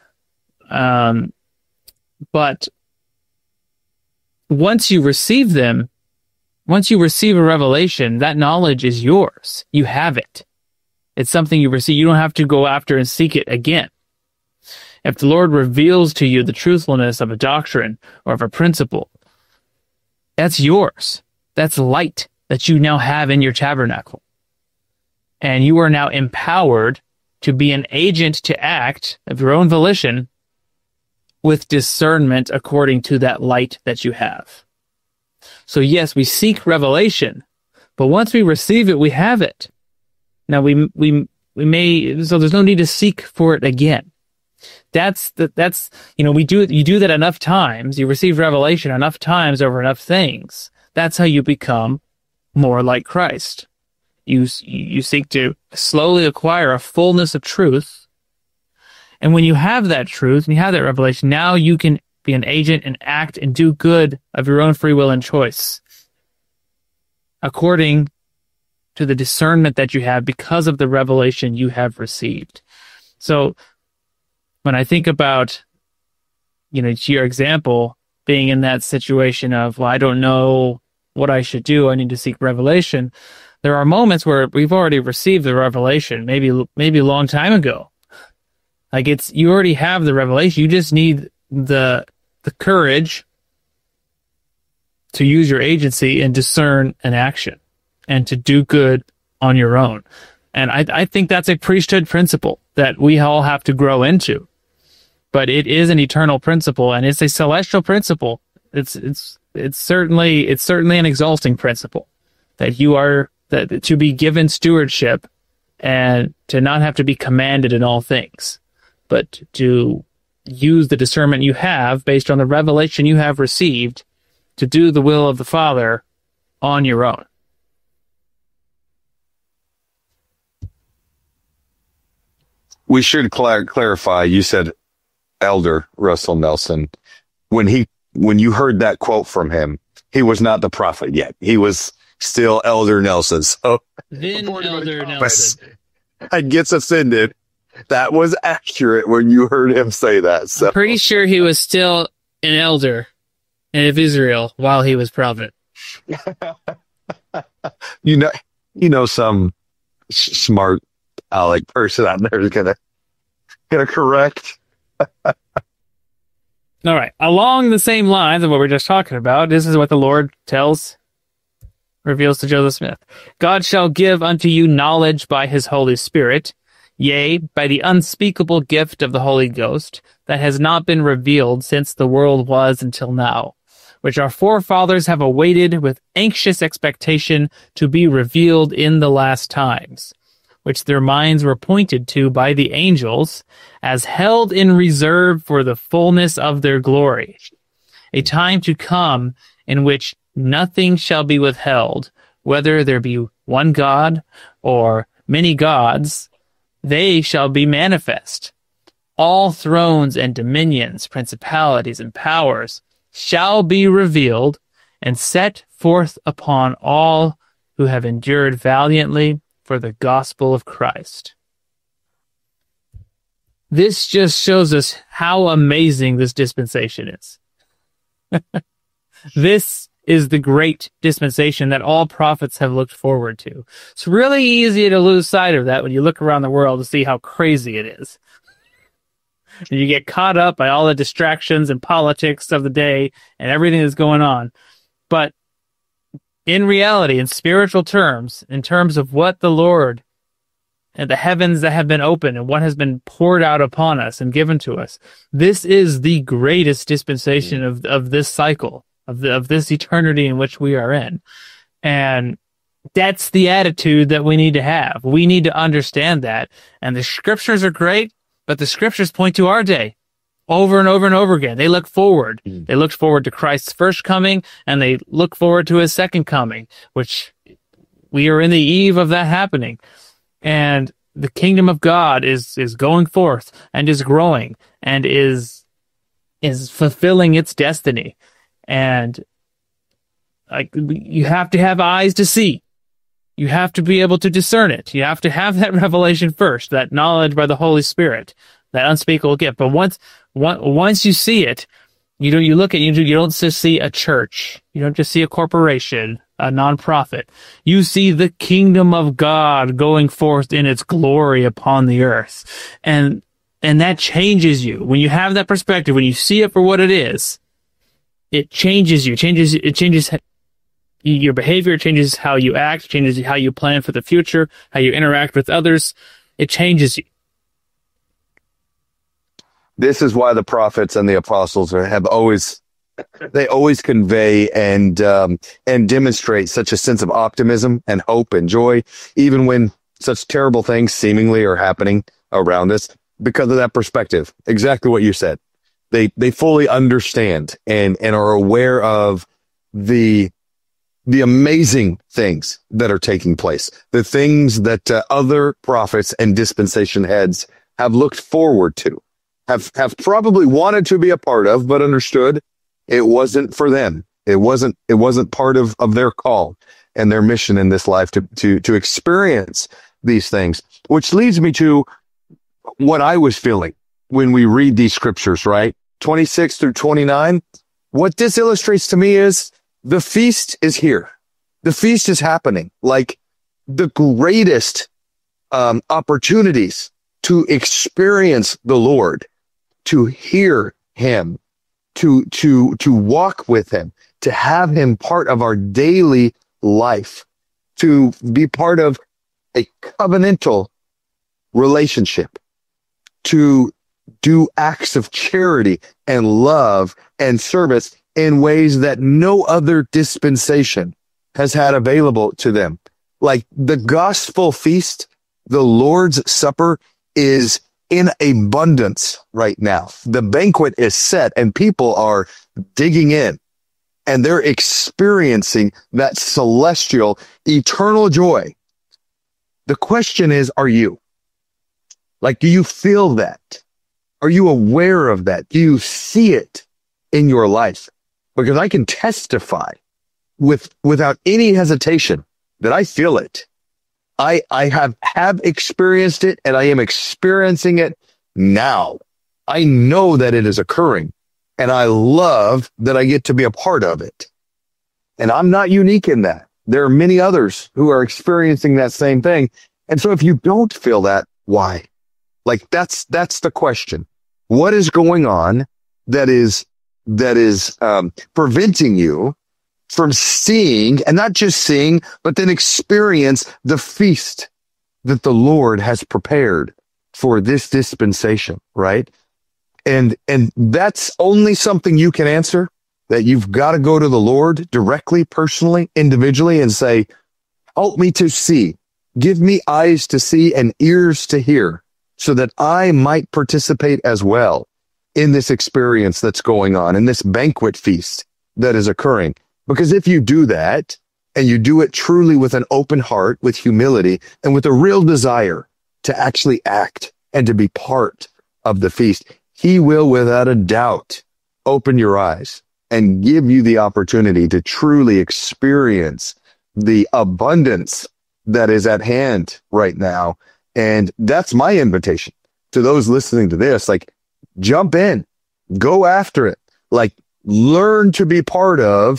A: But once you receive them, once you receive a revelation, that knowledge is yours. You have it. It's something you receive. You don't have to go after and seek it again. If the Lord reveals to you the truthfulness of a doctrine or of a principle, that's yours. That's light that you now have in your tabernacle. And you are now empowered to be an agent to act of your own volition with discernment according to that light that you have. So yes, we seek revelation, but once we receive it, we have it. Now we may, so there's no need to seek for it again. You do that enough times, you receive revelation enough times over enough things. That's how you become more like Christ. You seek to slowly acquire a fullness of truth. And when you have that truth and you have that revelation, now you can be an agent and act and do good of your own free will and choice, according to the discernment that you have because of the revelation you have received. So when I think about, to your example, being in that situation of, well, I don't know what I should do, I need to seek revelation. There are moments where we've already received the revelation, maybe a long time ago. Like you already have the revelation. You just need the courage to use your agency and discern an action and to do good on your own. And I think that's a priesthood principle that we all have to grow into. But it is an eternal principle and it's a celestial principle. It's certainly an exalting principle that to be given stewardship and to not have to be commanded in all things, but to use the discernment you have based on the revelation you have received to do the will of the Father on your own.
B: We should clarify. You said Elder Russell Nelson. When you heard that quote from him, he was not the prophet yet. He was still Elder Nelson. So
A: Then Elder Nelson.
B: I gets offended. That was accurate when you heard him say that. So
A: I'm pretty sure he was still an elder of Israel while he was prophet.
B: you know, some smart Alec person out there is gonna correct.
A: All right. Along the same lines of what we're just talking about, this is what the Lord reveals to Joseph Smith. God shall give unto you knowledge by his Holy Spirit, yea, by the unspeakable gift of the Holy Ghost, that has not been revealed since the world was until now, which our forefathers have awaited with anxious expectation to be revealed in the last times, which their minds were pointed to by the angels, as held in reserve for the fullness of their glory, a time to come in which nothing shall be withheld, whether there be one God or many gods, they shall be manifest. All thrones and dominions, principalities and powers shall be revealed and set forth upon all who have endured valiantly for the gospel of Christ. This just shows us how amazing this dispensation is. This is the great dispensation that all prophets have looked forward to. It's really easy to lose sight of that when you look around the world to see how crazy it is. And you get caught up by all the distractions and politics of the day and everything that's going on. But in reality, in spiritual terms, in terms of what the Lord and the heavens that have been opened and what has been poured out upon us and given to us, this is the greatest dispensation of this cycle, of this eternity in which we are in. And that's the attitude that we need to have. We need to understand that. And the scriptures are great, but the scriptures point to our day over and over and over again. They look forward. They look forward to Christ's first coming, and they look forward to his second coming, which we are in the eve of that happening. And the kingdom of God is going forth and is growing and is fulfilling its destiny. And you have to have eyes to see. You have to be able to discern it. You have to have that revelation first, that knowledge by the Holy Spirit, that unspeakable gift. But once you see it, you don't just see a church. You don't just see a corporation, a nonprofit. You see the kingdom of God going forth in its glory upon the earth. And that changes you. When you have that perspective, when you see it for what it is, it changes you. It changes your behavior, it changes how you act, changes how you plan for the future, how you interact with others. It changes you.
B: This is why the prophets and the apostles always convey and demonstrate such a sense of optimism and hope and joy, even when such terrible things seemingly are happening around us, because of that perspective. Exactly what you said. They fully understand and are aware of the amazing things that are taking place, the things that other prophets and dispensation heads have looked forward to, have probably wanted to be a part of, but understood it wasn't for them. It wasn't part of their call and their mission in this life to experience these things, which leads me to what I was feeling when we read these scriptures, right? 26 through 29. What this illustrates to me is the feast is here. The feast is happening. Like the greatest opportunities to experience the Lord, to hear him, to walk with him, to have him part of our daily life, to be part of a covenantal relationship, to do acts of charity and love and service in ways that no other dispensation has had available to them. Like the gospel feast The Lord's Supper is in abundance right now. The banquet is set and people are digging in and they're experiencing that celestial, eternal joy. The question is, are you? Like, do you feel that? Are you aware of that? Do you see it in your life? Because I can testify without any hesitation that I feel it. I have experienced it and I am experiencing it now. I know that it is occurring and I love that I get to be a part of it. And I'm not unique in that. There are many others who are experiencing that same thing. And so if you don't feel that, why? Like that's the question. What is going on that is preventing you from seeing, and not just seeing, but then experience the feast that the Lord has prepared for this dispensation, right? And that's only something you can answer, that you've got to go to the Lord directly, personally, individually, and say, help me to see. Give me eyes to see and ears to hear so that I might participate as well in this experience that's going on, in this banquet feast that is occurring. Because if you do that, and you do it truly with an open heart, with humility, and with a real desire to actually act and to be part of the feast, he will, without a doubt, open your eyes and give you the opportunity to truly experience the abundance that is at hand right now. And that's my invitation to those listening to this. Like, jump in, go after it, like, learn to be part of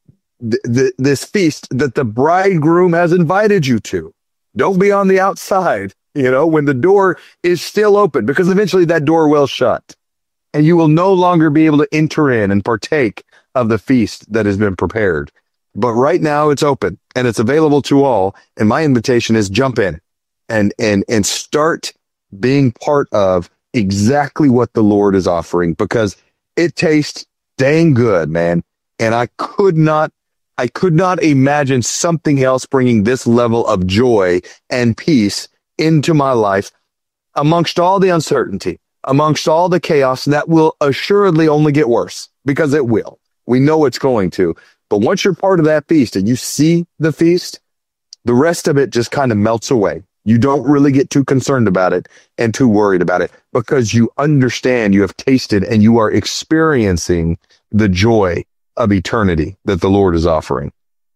B: this feast that the bridegroom has invited you to. Don't be on the outside, when the door is still open, because eventually that door will shut and you will no longer be able to enter in and partake of the feast that has been prepared. But right now it's open and it's available to all. And my invitation is jump in and start being part of exactly what the Lord is offering, because it tastes dang good, man. And I could not imagine something else bringing this level of joy and peace into my life amongst all the uncertainty, amongst all the chaos that will assuredly only get worse, because it will. We know it's going to. But once you're part of that feast and you see the feast, the rest of it just kind of melts away. You don't really get too concerned about it and too worried about it, because you understand, you have tasted, and you are experiencing the joy of eternity that the Lord is offering.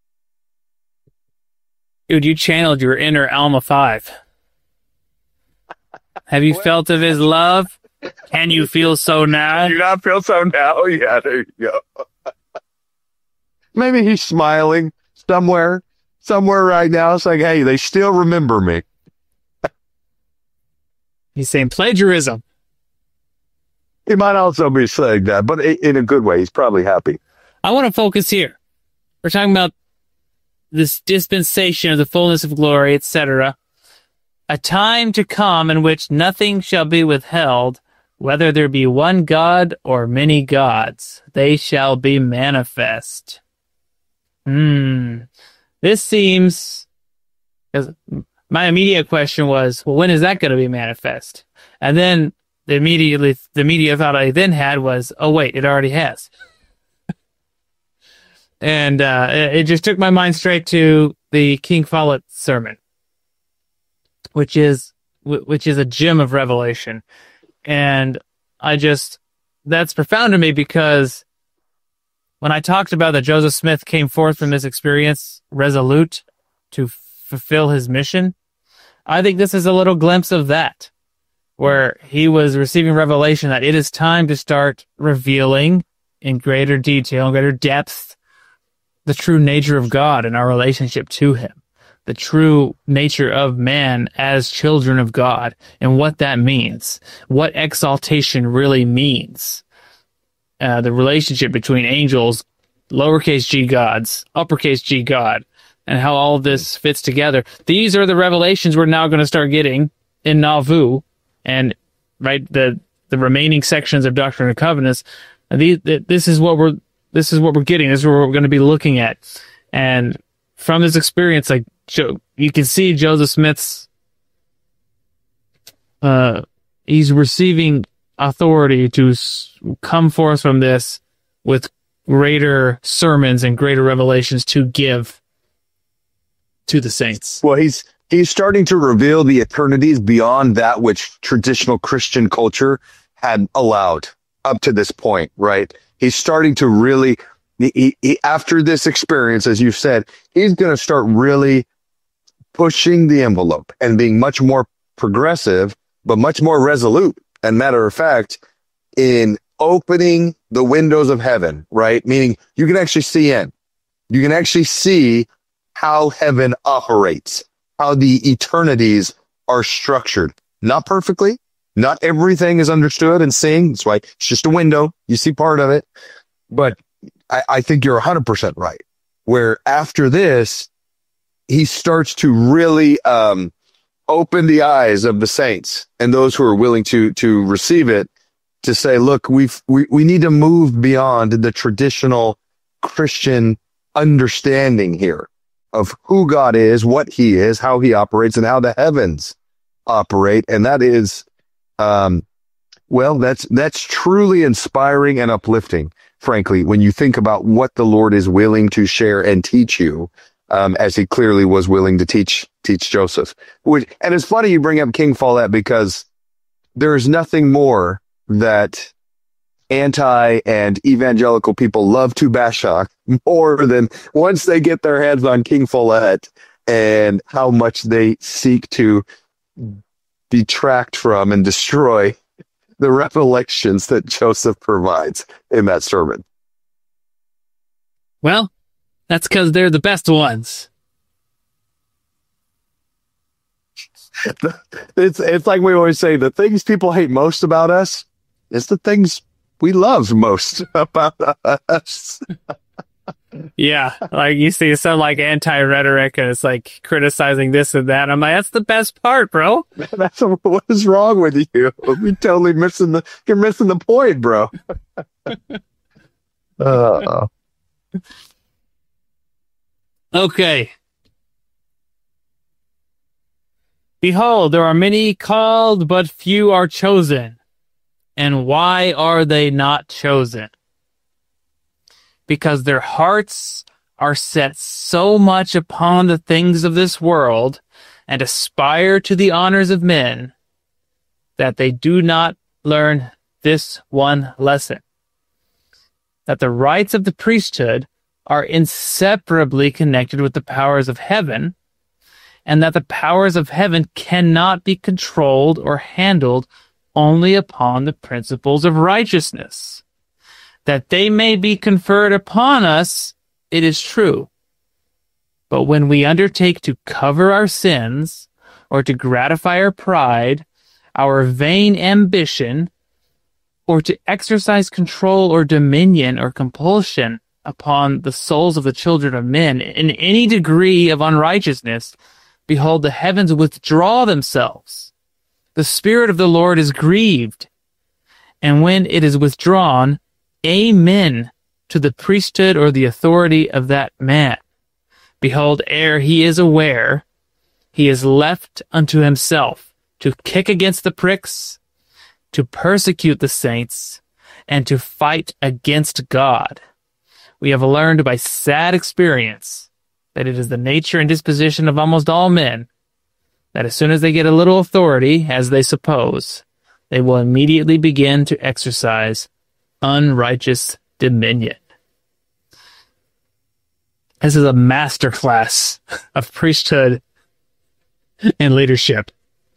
A: Dude, you channeled your inner Alma 5. Have you felt of his love? Can you feel so now?
B: Do you not feel so now? Yeah, there you go. Maybe he's smiling somewhere right now. It's like, hey, they still remember me.
A: He's saying plagiarism.
B: He might also be saying that, but in a good way. He's probably happy.
A: I want to focus here. We're talking about this dispensation of the fullness of glory, etc. A time to come in which nothing shall be withheld, whether there be one God or many gods, they shall be manifest. This seems, because my immediate question was, well, when is that going to be manifest? And then the immediate thought I then had was, oh wait, it already has. And it just took my mind straight to the King Follett sermon, which is a gem of revelation. And that's profound to me, because when I talked about that Joseph Smith came forth from this experience resolute to fulfill his mission, I think this is a little glimpse of that, where he was receiving revelation that it is time to start revealing in greater detail, in greater depth, the true nature of God and our relationship to him, the true nature of man as children of God, and what that means, what exaltation really means, the relationship between angels, lowercase g gods, uppercase G God, and how all of this fits together. These are the revelations we're now going to start getting in Nauvoo, and right the remaining sections of Doctrine and Covenants. This is what we're getting. This is what we're going to be looking at. And from this experience, like, you can see Joseph Smith's he's receiving authority to come forth from this with greater sermons and greater revelations to give to the saints.
B: Well, he's starting to reveal the eternities beyond that which traditional Christian culture had allowed up to this point, right? He's starting to really, after this experience, as you said, he's going to start really pushing the envelope and being much more progressive, but much more resolute. And matter of fact, in opening the windows of heaven, right? Meaning you can actually see in. You can actually see how heaven operates, how the eternities are structured. Not perfectly. Not everything is understood and seen. That's why it's just a window. You see part of it. But I think you're 100% right. Where after this, he starts to really open the eyes of the saints and those who are willing to receive it, to say, look, we need to move beyond the traditional Christian understanding here of who God is, what he is, how he operates, and how the heavens operate. And that is, that's truly inspiring and uplifting, frankly, when you think about what the Lord is willing to share and teach you, as he clearly was willing to teach Joseph. And it's funny you bring up King Follett, because there is nothing more that anti and evangelical people love to bash on more than once they get their hands on King Follett and how much they seek to detract from and destroy the revelations that Joseph provides in that sermon.
A: Well, that's because they're the best ones.
B: It's like we always say, the things people hate most about us is the things we love most about us.
A: Yeah, like you see some like anti-rhetoric and it's like criticizing this and that. I'm like, that's the best part, bro.
B: What is wrong with you? You're totally missing the point, bro.
A: Okay. Behold, there are many called, but few are chosen. And why are they not chosen? Because their hearts are set so much upon the things of this world and aspire to the honors of men that they do not learn this one lesson, that the rights of the priesthood are inseparably connected with the powers of heaven, and that the powers of heaven cannot be controlled or handled only upon the principles of righteousness. That they may be conferred upon us, it is true. But when we undertake to cover our sins, or to gratify our pride, our vain ambition, or to exercise control or dominion or compulsion upon the souls of the children of men in any degree of unrighteousness, behold, the heavens withdraw themselves. The Spirit of the Lord is grieved. And when it is withdrawn, amen to the priesthood or the authority of that man. Behold, ere he is aware, he is left unto himself to kick against the pricks, to persecute the saints, and to fight against God. We have learned by sad experience that it is the nature and disposition of almost all men that as soon as they get a little authority, as they suppose, they will immediately begin to exercise unrighteous dominion. This is a masterclass of priesthood and leadership.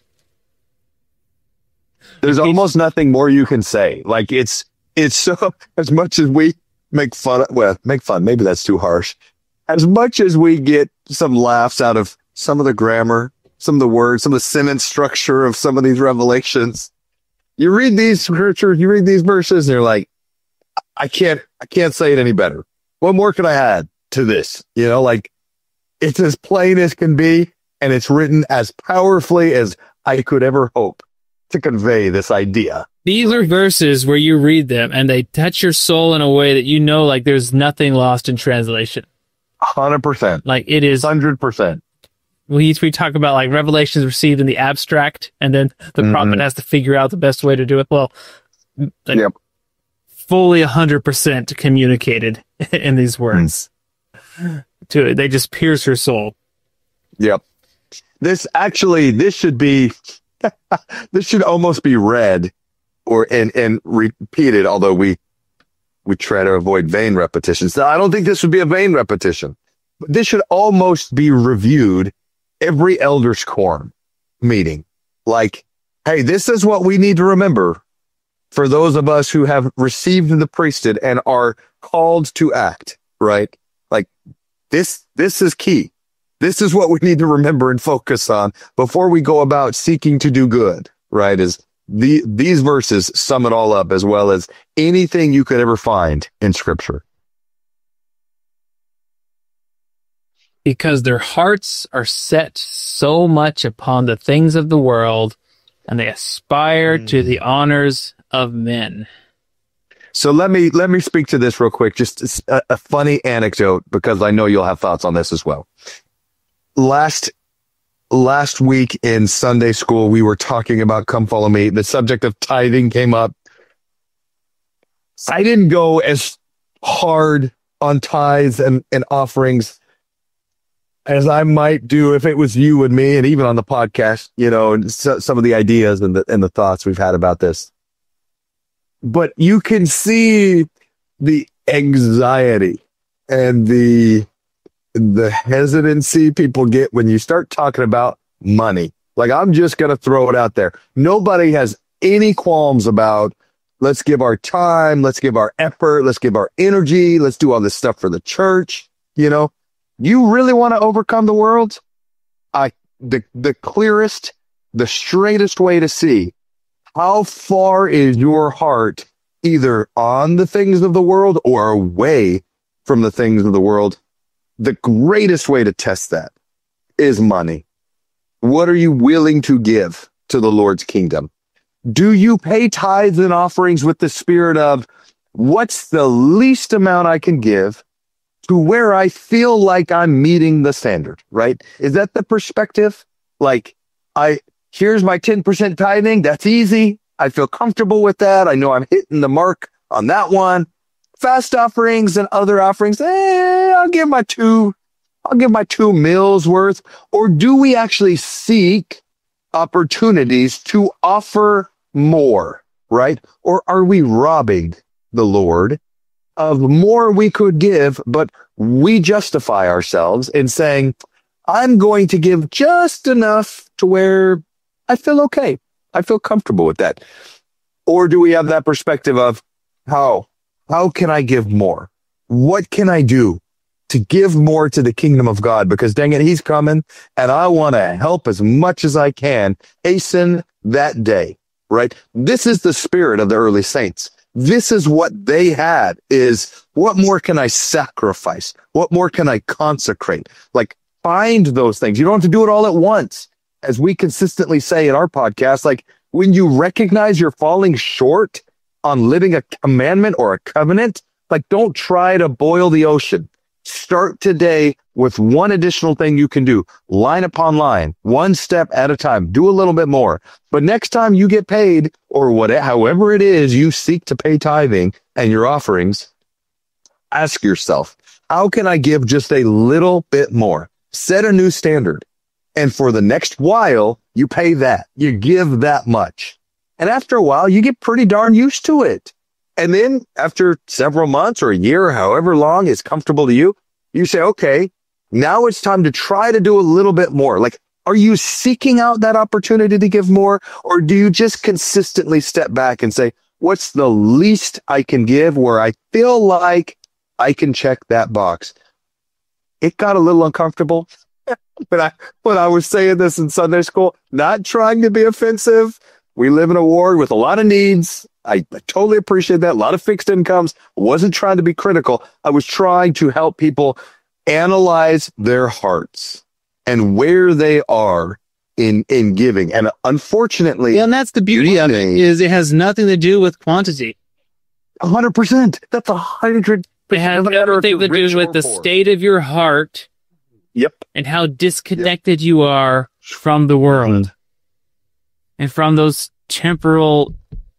B: There's almost nothing more you can say. Like it's so, as much as we make fun, maybe that's too harsh. As much as we get some laughs out of some of the grammar, some of the words, some of the sentence structure of some of these revelations, you read these scriptures, you read these verses, and you're like, I can't say it any better. What more could I add to this? You know, like it's as plain as can be, and it's written as powerfully as I could ever hope to convey this idea.
A: These are verses where you read them and they touch your soul in a way that you know, like there's nothing lost in translation.
B: 100%.
A: Like it is
B: 100%.
A: we talk about like revelations received in the abstract, and then the prophet has to figure out the best way to do it. Well, like, fully 100% communicated in these words. They just pierce her soul.
B: Yep. This should be, this should almost be read and repeated, although we try to avoid vain repetitions. Now, I don't think this would be a vain repetition, but this should almost be reviewed every elders quorum meeting. Like, hey, this is what we need to remember for those of us who have received the priesthood and are called to act, right? Like, this is key. This is what we need to remember and focus on before we go about seeking to do good, right? These verses sum it all up, as well as anything you could ever find in Scripture.
A: Because their hearts are set so much upon the things of the world, and they aspire to the honors of men.
B: So let me speak to this real quick. Just a funny anecdote, because I know you'll have thoughts on this as well. Last week in Sunday school, we were talking about Come Follow Me. The subject of tithing came up. I didn't go as hard on tithes and offerings as I might do if it was you and me, and even on the podcast, and some of the ideas and the thoughts we've had about this. But you can see the anxiety and the hesitancy people get when you start talking about money. Like, I'm just going to throw it out there. Nobody has any qualms about, let's give our time, let's give our effort, let's give our energy, let's do all this stuff for the church. You really want to overcome the world? The clearest, the straightest way to see how far is your heart either on the things of the world or away from the things of the world. The greatest way to test that is money. What are you willing to give to the Lord's kingdom? Do you pay tithes and offerings with the spirit of, what's the least amount I can give to where I feel like I'm meeting the standard, right? Is that the perspective? Like, here's my 10% tithing. That's easy. I feel comfortable with that. I know I'm hitting the mark on that one. Fast offerings and other offerings, I'll give my two meals worth. Or do we actually seek opportunities to offer more, right? Or are we robbing the Lord of more we could give, but we justify ourselves in saying, I'm going to give just enough to where I feel okay. I feel comfortable with that. Or do we have that perspective of, how can I give more? What can I do to give more to the kingdom of God? Because dang it, he's coming, and I want to help as much as I can hasten that day, right? This is the spirit of the early saints. This is what they had, is what more can I sacrifice? What more can I consecrate? Like, find those things. You don't have to do it all at once. As we consistently say in our podcast, like, when you recognize you're falling short on living a commandment or a covenant, like, don't try to boil the ocean. Start today with one additional thing you can do, line upon line, one step at a time. Do a little bit more. But next time you get paid, or whatever, however it is you seek to pay tithing and your offerings, ask yourself, how can I give just a little bit more? Set a new standard. And for the next while, you pay that. You give that much. And after a while, you get pretty darn used to it. And then after several months or a year, or however long is comfortable to you, you say, okay, now it's time to try to do a little bit more. Like, are you seeking out that opportunity to give more? Or do you just consistently step back and say, what's the least I can give where I feel like I can check that box? It got a little uncomfortable. But when I was saying this in Sunday school, not trying to be offensive. We live in a world with a lot of needs. I totally appreciate that. A lot of fixed incomes. I wasn't trying to be critical. I was trying to help people analyze their hearts and where they are in giving. And unfortunately,
A: and that's the beauty of it, is it has nothing to do with quantity.
B: 100%. That's 100%.
A: It has everything to do with the state of your heart.
B: Yep.
A: and how disconnected you are from the world and from those temporal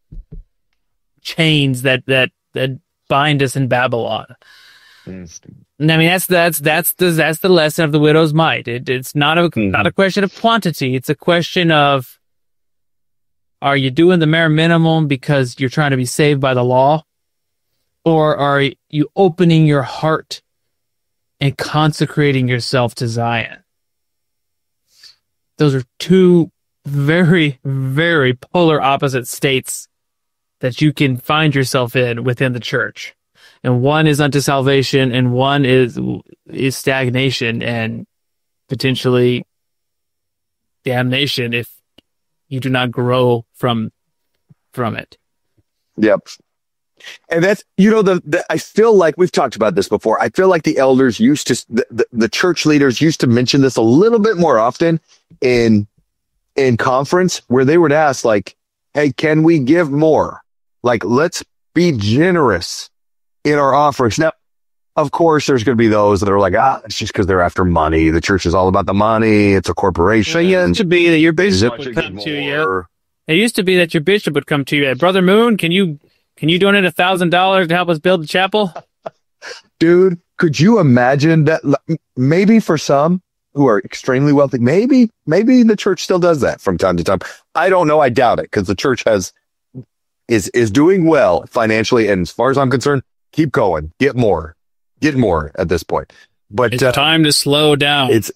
A: chains that bind us in Babylon. And I mean, that's the lesson of the widow's mite. It's not a question of quantity. It's a question of, are you doing the bare minimum because you're trying to be saved by the law? Or are you opening your heart and consecrating yourself to Zion? Those are two very, very polar opposite states that you can find yourself in within the church. And one is unto salvation, and one is stagnation and potentially damnation if you do not grow from it.
B: Yep. And that's, I feel like we've talked about this before. I feel like the elders used to, the church leaders used to mention this a little bit more often in conference, where they would ask, like, hey, can we give more? Like, let's be generous in our offerings. Now, of course, there's going to be those that are like, it's just because they're after money. The church is all about the money. It's a corporation.
A: So it used to be that your bishop would come to you. It used to be that your bishop would come to you. Brother Moon, can you donate $1,000 to help us build the chapel?
B: Dude, could you imagine that? Maybe for some who are extremely wealthy, maybe the church still does that from time to time. I don't know. I doubt it, because the church is doing well financially. And as far as I'm concerned, keep going, get more at this point. But
A: it's time to slow down.
B: It's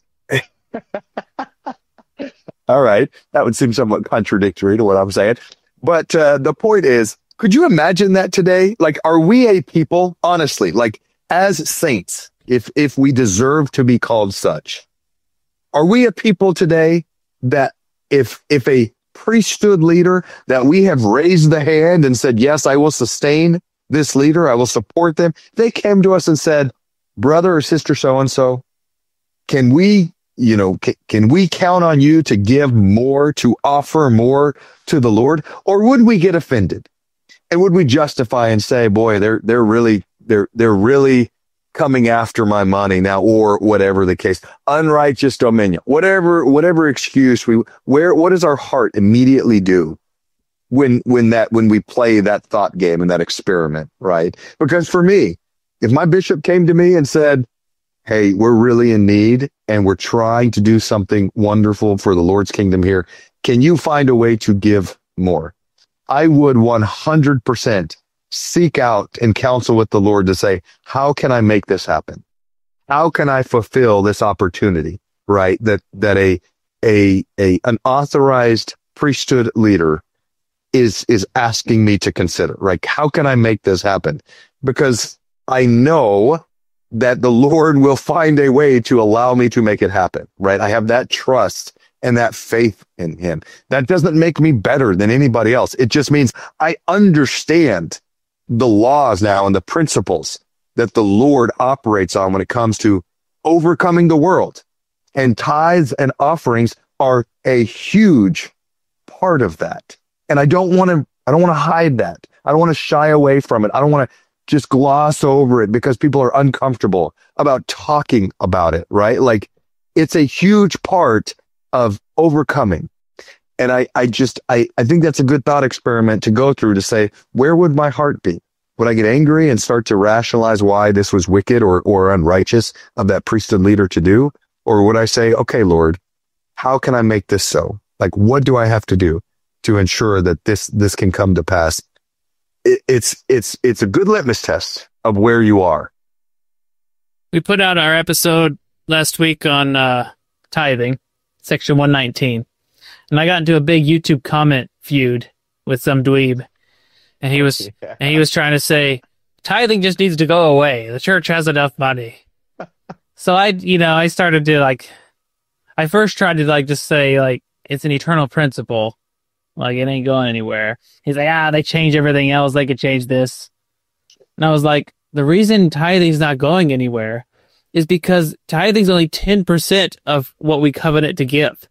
B: all right. That would seem somewhat contradictory to what I'm saying. But the point is, could you imagine that today? Like, are we a people, honestly, like as saints, if we deserve to be called such, are we a people today that if a priesthood leader that we have raised the hand and said, yes, I will sustain this leader, I will support them, they came to us and said, brother or sister so-and-so, can we count on you to give more, to offer more to the Lord? Or would we get offended? And would we justify and say, boy, they're really coming after my money now, or whatever the case, unrighteous dominion, whatever excuse what does our heart immediately do when we play that thought game and that experiment, right? Because for me, if my bishop came to me and said, hey, we're really in need and we're trying to do something wonderful for the Lord's kingdom here, can you find a way to give more? I would 100% seek out and counsel with the Lord to say, how can I make this happen? How can I fulfill this opportunity, right? That an authorized priesthood leader is asking me to consider, right? How can I make this happen? Because I know that the Lord will find a way to allow me to make it happen, right? I have that trust and that faith in him. That doesn't make me better than anybody else. It just means I understand the laws now and the principles that the Lord operates on when it comes to overcoming the world. And tithes and offerings are a huge part of that. And I don't want to hide that. I don't want to shy away from it. I don't want to just gloss over it because people are uncomfortable about talking about it, right? Like, it's a huge part of overcoming. And I think that's a good thought experiment to go through, to say, where would my heart be? Would I get angry and start to rationalize why this was wicked or unrighteous of that priesthood leader to do? Or would I say, okay, Lord, how can I make this so? Like, what do I have to do to ensure that this can come to pass? It's a good litmus test of where you are.
A: We put out our episode last week on tithing, section 119. And I got into a big YouTube comment feud with some dweeb. And he was trying to say, tithing just needs to go away. The church has enough money. So I started to I first tried to just say it's an eternal principle. Like, it ain't going anywhere. He's like, they change everything else. They could change this. And I was like, the reason tithing's not going anywhere is because tithing's only 10% of what we covenant to give.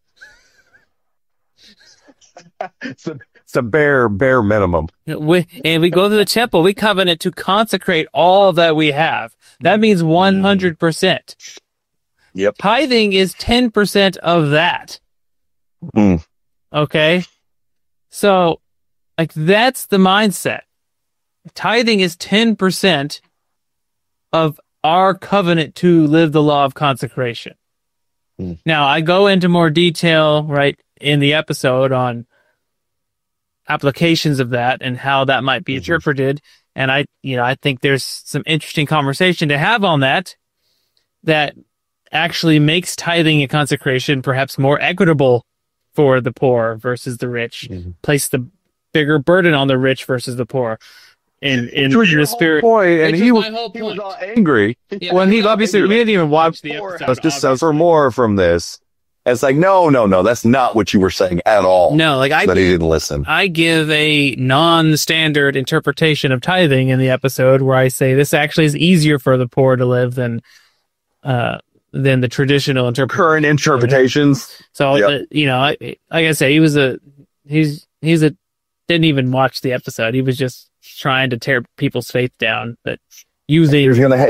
B: It's a bare minimum.
A: We go to the temple. We covenant to consecrate all that we have. That means 100%.
B: Yep.
A: Tithing is 10% of that.
B: Mm.
A: Okay? So, like, that's the mindset. Tithing is 10% of our covenant to live the law of consecration.
B: Mm.
A: Now, I go into more detail, right, in the episode on applications of that and how that might be interpreted. And I think there's some interesting conversation to have on that actually makes tithing and consecration perhaps more equitable for the poor versus the rich, place the bigger burden on the rich versus the poor. In the spirit,
B: and he was
A: point.
B: all angry
A: When he obviously we didn't even watch the episode.
B: Let's just suffer more from this. And it's like, no, that's not what you were saying at all.
A: No, like
B: that he didn't listen.
A: I give a non-standard interpretation of tithing in the episode where I say this actually is easier for the poor to live than the traditional
B: current interpretations.
A: So like I say, he's didn't even watch the episode. He was just trying to tear people's faith down, but using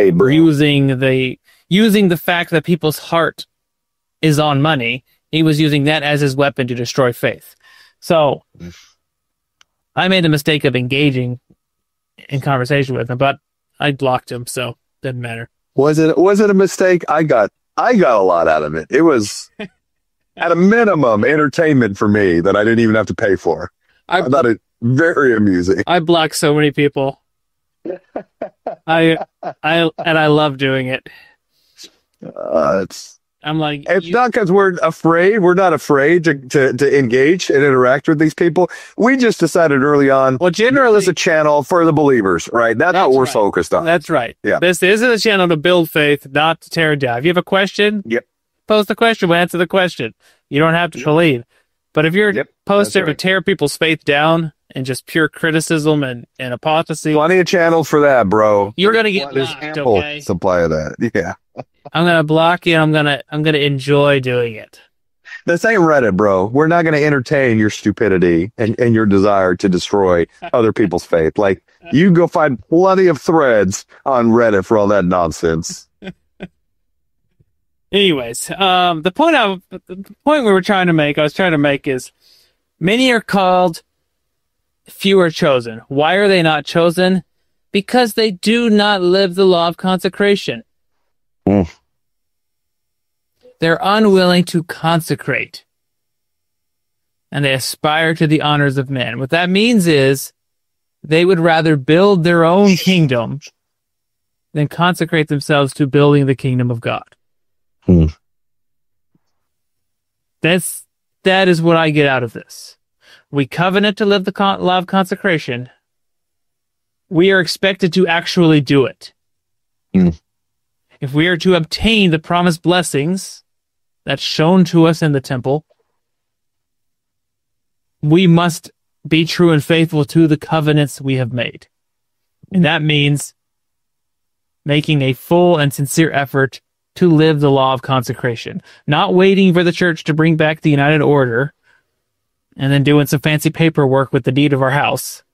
A: the fact that people's heart is on money, he was using that as his weapon to destroy faith. So I made the mistake of engaging in conversation with him, but I blocked him, so didn't matter.
B: Was it a mistake? I got a lot out of it. It was at a minimum entertainment for me that I didn't even have to pay for. I thought it very amusing.
A: I blocked so many people. I love doing it. I'm like,
B: it's not because we're afraid. We're not afraid to engage and interact with these people. We just decided early on. Well, generally, is a channel for the believers, right? That's what we're focused on.
A: That's right.
B: Yeah.
A: This isn't a channel to build faith, not to tear it down. If you have a question, post the question. We'll answer the question. You don't have to believe. But if you're posting to tear people's faith down and just pure criticism and apostasy,
B: plenty of channels for that, bro.
A: You're gonna get blocked. Okay.
B: Supply of that. Yeah.
A: I'm gonna block you. I'm gonna enjoy doing it.
B: This ain't Reddit, bro. We're not gonna entertain your stupidity and your desire to destroy other people's faith. Like, you can go find plenty of threads on Reddit for all that nonsense.
A: Anyways, the point we were trying to make, is many are called, few are chosen. Why are they not chosen? Because they do not live the law of consecration. They're unwilling to consecrate. And they aspire to the honors of men. What that means is they would rather build their own kingdom than consecrate themselves to building the kingdom of God. That is what I get out of this. We covenant to live the law of consecration. We are expected to actually do it. If we are to obtain the promised blessings that's shown to us in the temple, we must be true and faithful to the covenants we have made. And that means making a full and sincere effort to live the law of consecration. Not waiting for the church to bring back the United Order and then doing some fancy paperwork with the deed of our house.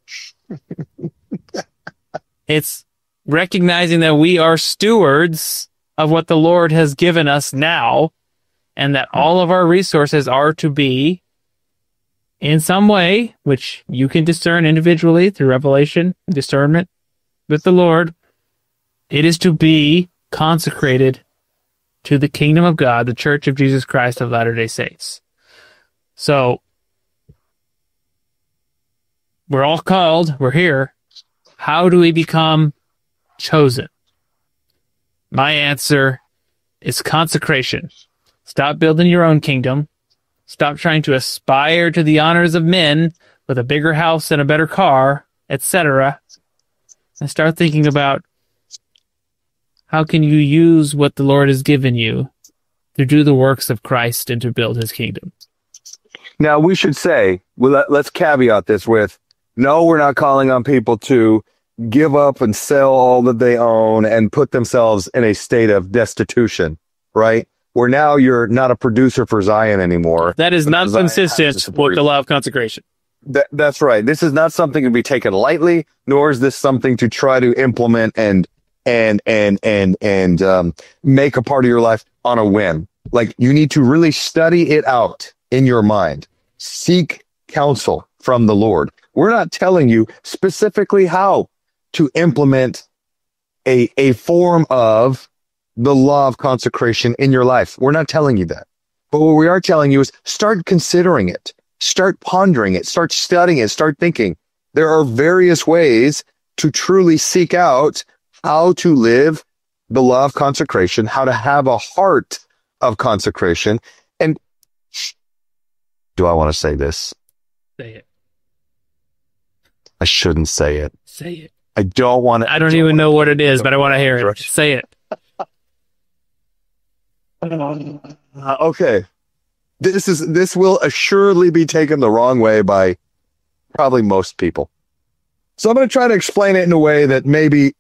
A: It's recognizing that we are stewards of what the Lord has given us now, and that all of our resources are to be, in some way, which you can discern individually through revelation, discernment with the Lord, it is to be consecrated to the kingdom of God, the Church of Jesus Christ of Latter-day Saints. So, we're all called, we're here. How do we become chosen? My answer is consecration. Stop building your own kingdom. Stop trying to aspire to the honors of men with a bigger house and a better car, etc. And start thinking about how can you use what the Lord has given you to do the works of Christ and to build his kingdom.
B: Now, we should say, let's caveat this with, no, we're not calling on people to give up and sell all that they own and put themselves in a state of destitution, right? Where now you're not a producer for Zion anymore.
A: That is not consistent with the law of consecration.
B: That's right. This is not something to be taken lightly, nor is this something to try to implement and make a part of your life on a whim. Like, you need to really study it out in your mind. Seek counsel from the Lord. We're not telling you specifically how to implement a form of the law of consecration in your life. We're not telling you that. But what we are telling you is start considering it, start pondering it, start studying it, start thinking. There are various ways to truly seek out how to live the law of consecration, how to have a heart of consecration. And do I want to say this?
A: Say it.
B: I shouldn't say it.
A: Say it.
B: I don't want to.
A: I don't even know what it is, but I want to hear it. Say it.
B: Okay. This will assuredly be taken the wrong way by probably most people. So I'm going to try to explain it in a way that maybe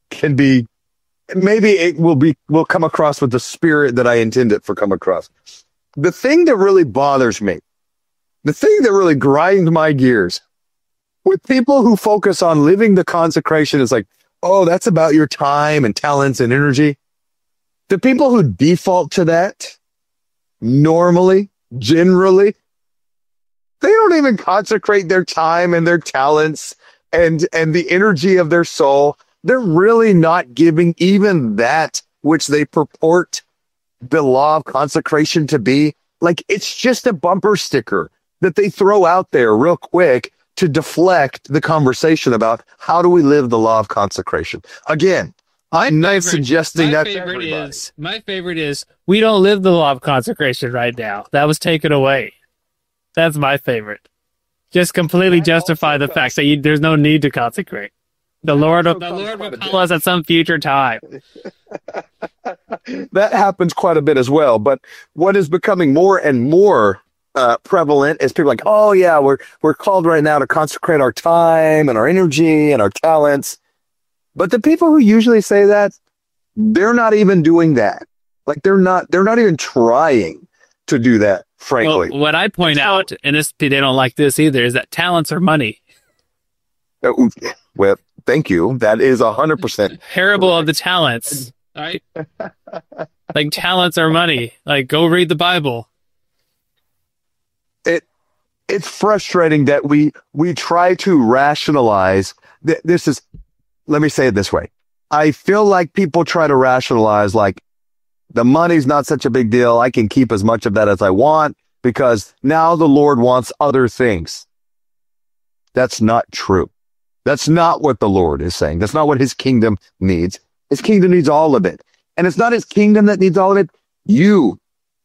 B: it will come across with the spirit that I intend it for come across. The thing that really bothers me, the thing that really grinds my gears with people who focus on living the consecration is like, oh, that's about your time and talents and energy. The people who default to that normally, generally, they don't even consecrate their time and their talents and the energy of their soul. They're really not giving even that which they purport the law of consecration to be. Like, it's just a bumper sticker that they throw out there real quick to deflect the conversation about how do we live the law of consecration. Again, I'm not suggesting that
A: my favorite is we don't live the law of consecration right now. That was taken away. That's my favorite. Just completely justify the fact that there's no need to consecrate. The Lord will call us at some future time.
B: That happens quite a bit as well. But what is becoming more and more prevalent is people like, oh yeah, we're called right now to consecrate our time and our energy and our talents. But the people who usually say that, they're not even doing that. Like, they're not even trying to do that, frankly.
A: Well, what I point out, and they don't like this either, is that talents are money.
B: Well, thank you. That is 100%.
A: Parable of the talents, right? Like, talents are money. Like, go read the Bible.
B: It's frustrating that we try to rationalize this is, let me say it this way. I feel like people try to rationalize, like, the money's not such a big deal. I can keep as much of that as I want because now the Lord wants other things. That's not true. That's not what the Lord is saying. That's not what his kingdom needs. His kingdom needs all of it. And it's not his kingdom that needs all of it. You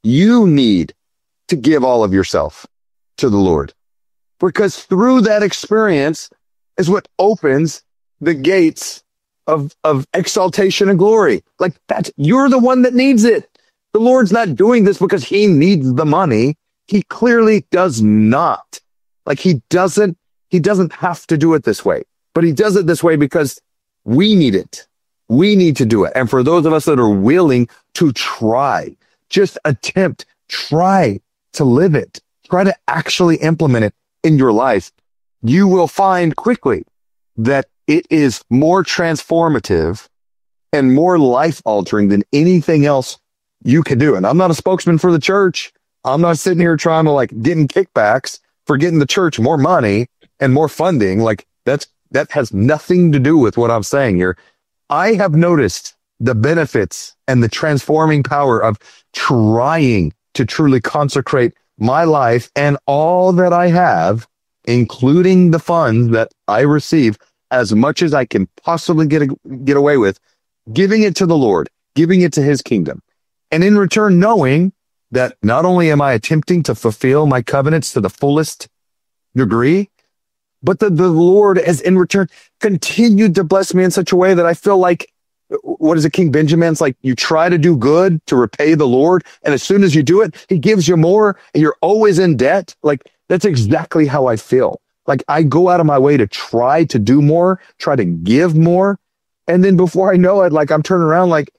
B: need to give all of yourself to the Lord, because through that experience is what opens the gates of exaltation and glory. Like, you're the one that needs it. The Lord's not doing this because he needs the money. He clearly does not. Like, he doesn't have to do it this way, but he does it this way because we need it. We need to do it. And for those of us that are willing to try, just attempt, try to live it, try to actually implement it in your life, you will find quickly that it is more transformative and more life-altering than anything else you can do. And I'm not a spokesman for the church. I'm not sitting here trying to, like, getting kickbacks for getting the church more money and more funding. Like, that has nothing to do with what I'm saying here. I have noticed the benefits and the transforming power of trying to truly consecrate my life and all that I have, including the funds that I receive, as much as I can possibly get away with, giving it to the Lord, giving it to his kingdom. And in return, knowing that not only am I attempting to fulfill my covenants to the fullest degree, but that the Lord has in return continued to bless me in such a way that I feel like, what is it, King Benjamin's like, you try to do good to repay the Lord, and as soon as you do it, he gives you more, and you're always in debt. Like, that's exactly how I feel. Like, I go out of my way to try to do more, try to give more, and then before I know it, like, I'm turning around, like,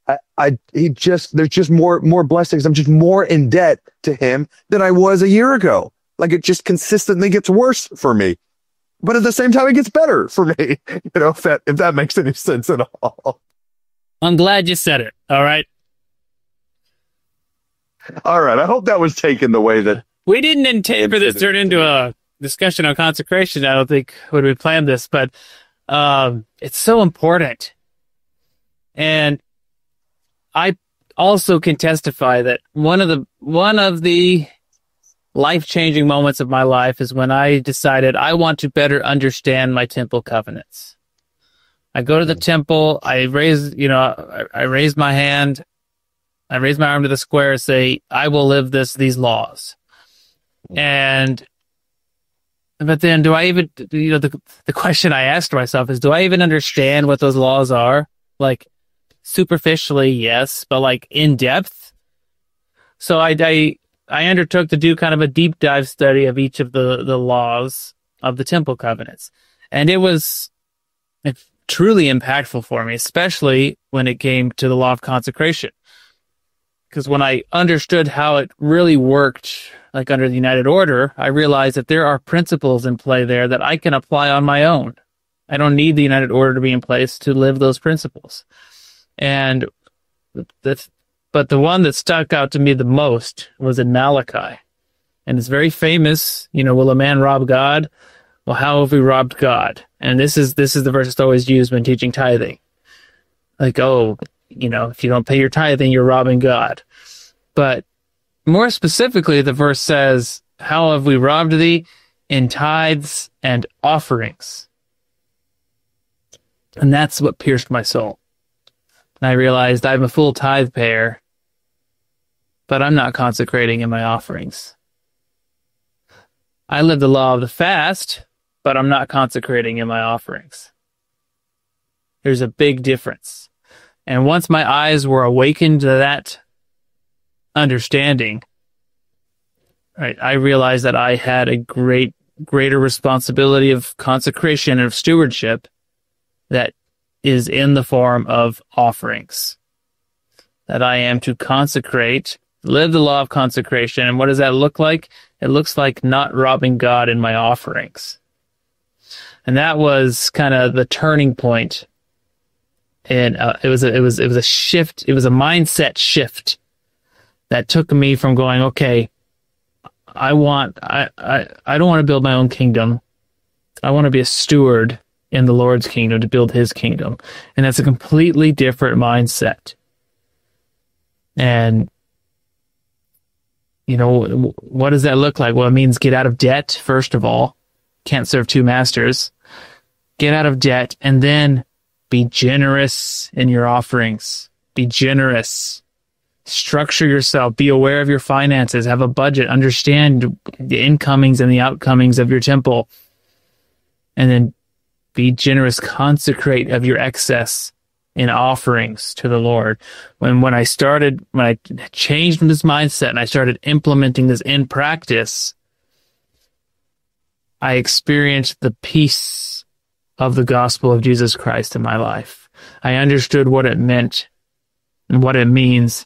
B: there's just more blessings. I'm just more in debt to him than I was a year ago. Like, it just consistently gets worse for me. But at the same time, it gets better for me, if that makes any sense at all.
A: I'm glad you said it. All right.
B: All right. I hope that was taken the way that
A: We didn't intend for this to turn into a discussion on consecration. I don't think when we planned this, but it's so important. And I also can testify that one of the life-changing moments of my life is when I decided I want to better understand my temple covenants. I go to the temple, I raise my hand, I raise my arm to the square and say, I will live these laws. But then do I even, the question I asked myself is, do I even understand what those laws are? Like, superficially, yes, but like in depth. So I undertook to do kind of a deep dive study of each of the laws of the temple covenants. And it was truly impactful for me, especially when it came to the law of consecration. Because when I understood how it really worked, like under the United Order, I realized that there are principles in play there that I can apply on my own. I don't need the United Order to be in place to live those principles. And but the one that stuck out to me the most was in Malachi. And it's very famous, will a man rob God? Well, how have we robbed God? And this is the verse that's always used when teaching tithing. Like, if you don't pay your tithing, you're robbing God. But more specifically, the verse says, how have we robbed thee? In tithes and offerings. And that's what pierced my soul. And I realized I'm a full tithe payer, but I'm not consecrating in my offerings. I live the law of the fast, but I'm not consecrating in my offerings. There's a big difference. And once my eyes were awakened to that understanding, right, I realized that I had a greater responsibility of consecration and of stewardship that is in the form of offerings. That I am to consecrate, live the law of consecration. And what does that look like? It looks like not robbing God in my offerings. And that was kind of the turning point. And it was a shift. It was a mindset shift that took me from going, okay, I don't want to build my own kingdom. I want to be a steward in the Lord's kingdom, to build his kingdom. And that's a completely different mindset. And, what does that look like? Well, it means get out of debt, first of all. Can't serve two masters. Get out of debt, and then be generous in your offerings. Be generous. Structure yourself. Be aware of your finances. Have a budget. Understand the incomings and the outcomings of your temple. And then be generous. Consecrate of your excess in offerings to the Lord. When I changed this mindset and I started implementing this in practice, I experienced the peace of the gospel of Jesus Christ in my life. I understood what it meant and what it means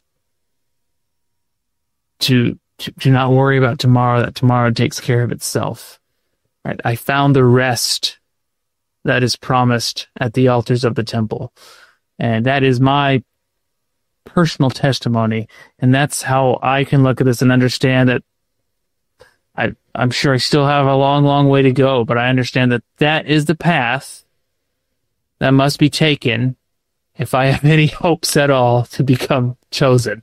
A: to not worry about tomorrow, that tomorrow takes care of itself. Right? I found the rest that is promised at the altars of the temple. And that is my personal testimony. And that's how I can look at this and understand that I'm sure I still have a long, long way to go, but I understand that that is the path that must be taken if I have any hopes at all to become chosen.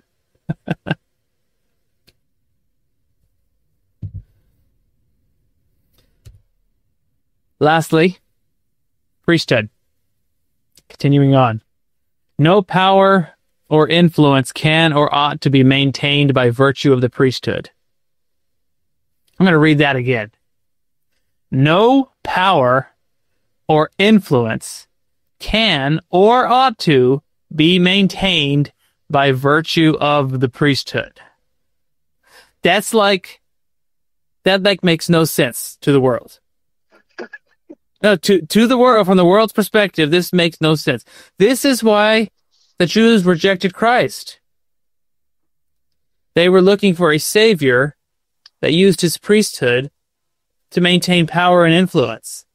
A: Lastly, priesthood. Continuing on. No power or influence can or ought to be maintained by virtue of the priesthood. I'm going to read that again. No power or influence can or ought to be maintained by virtue of the priesthood. That makes no sense to the world. No, to the world, from the world's perspective, this makes no sense. This is why the Jews rejected Christ. They were looking for a savior that used his priesthood to maintain power and influence.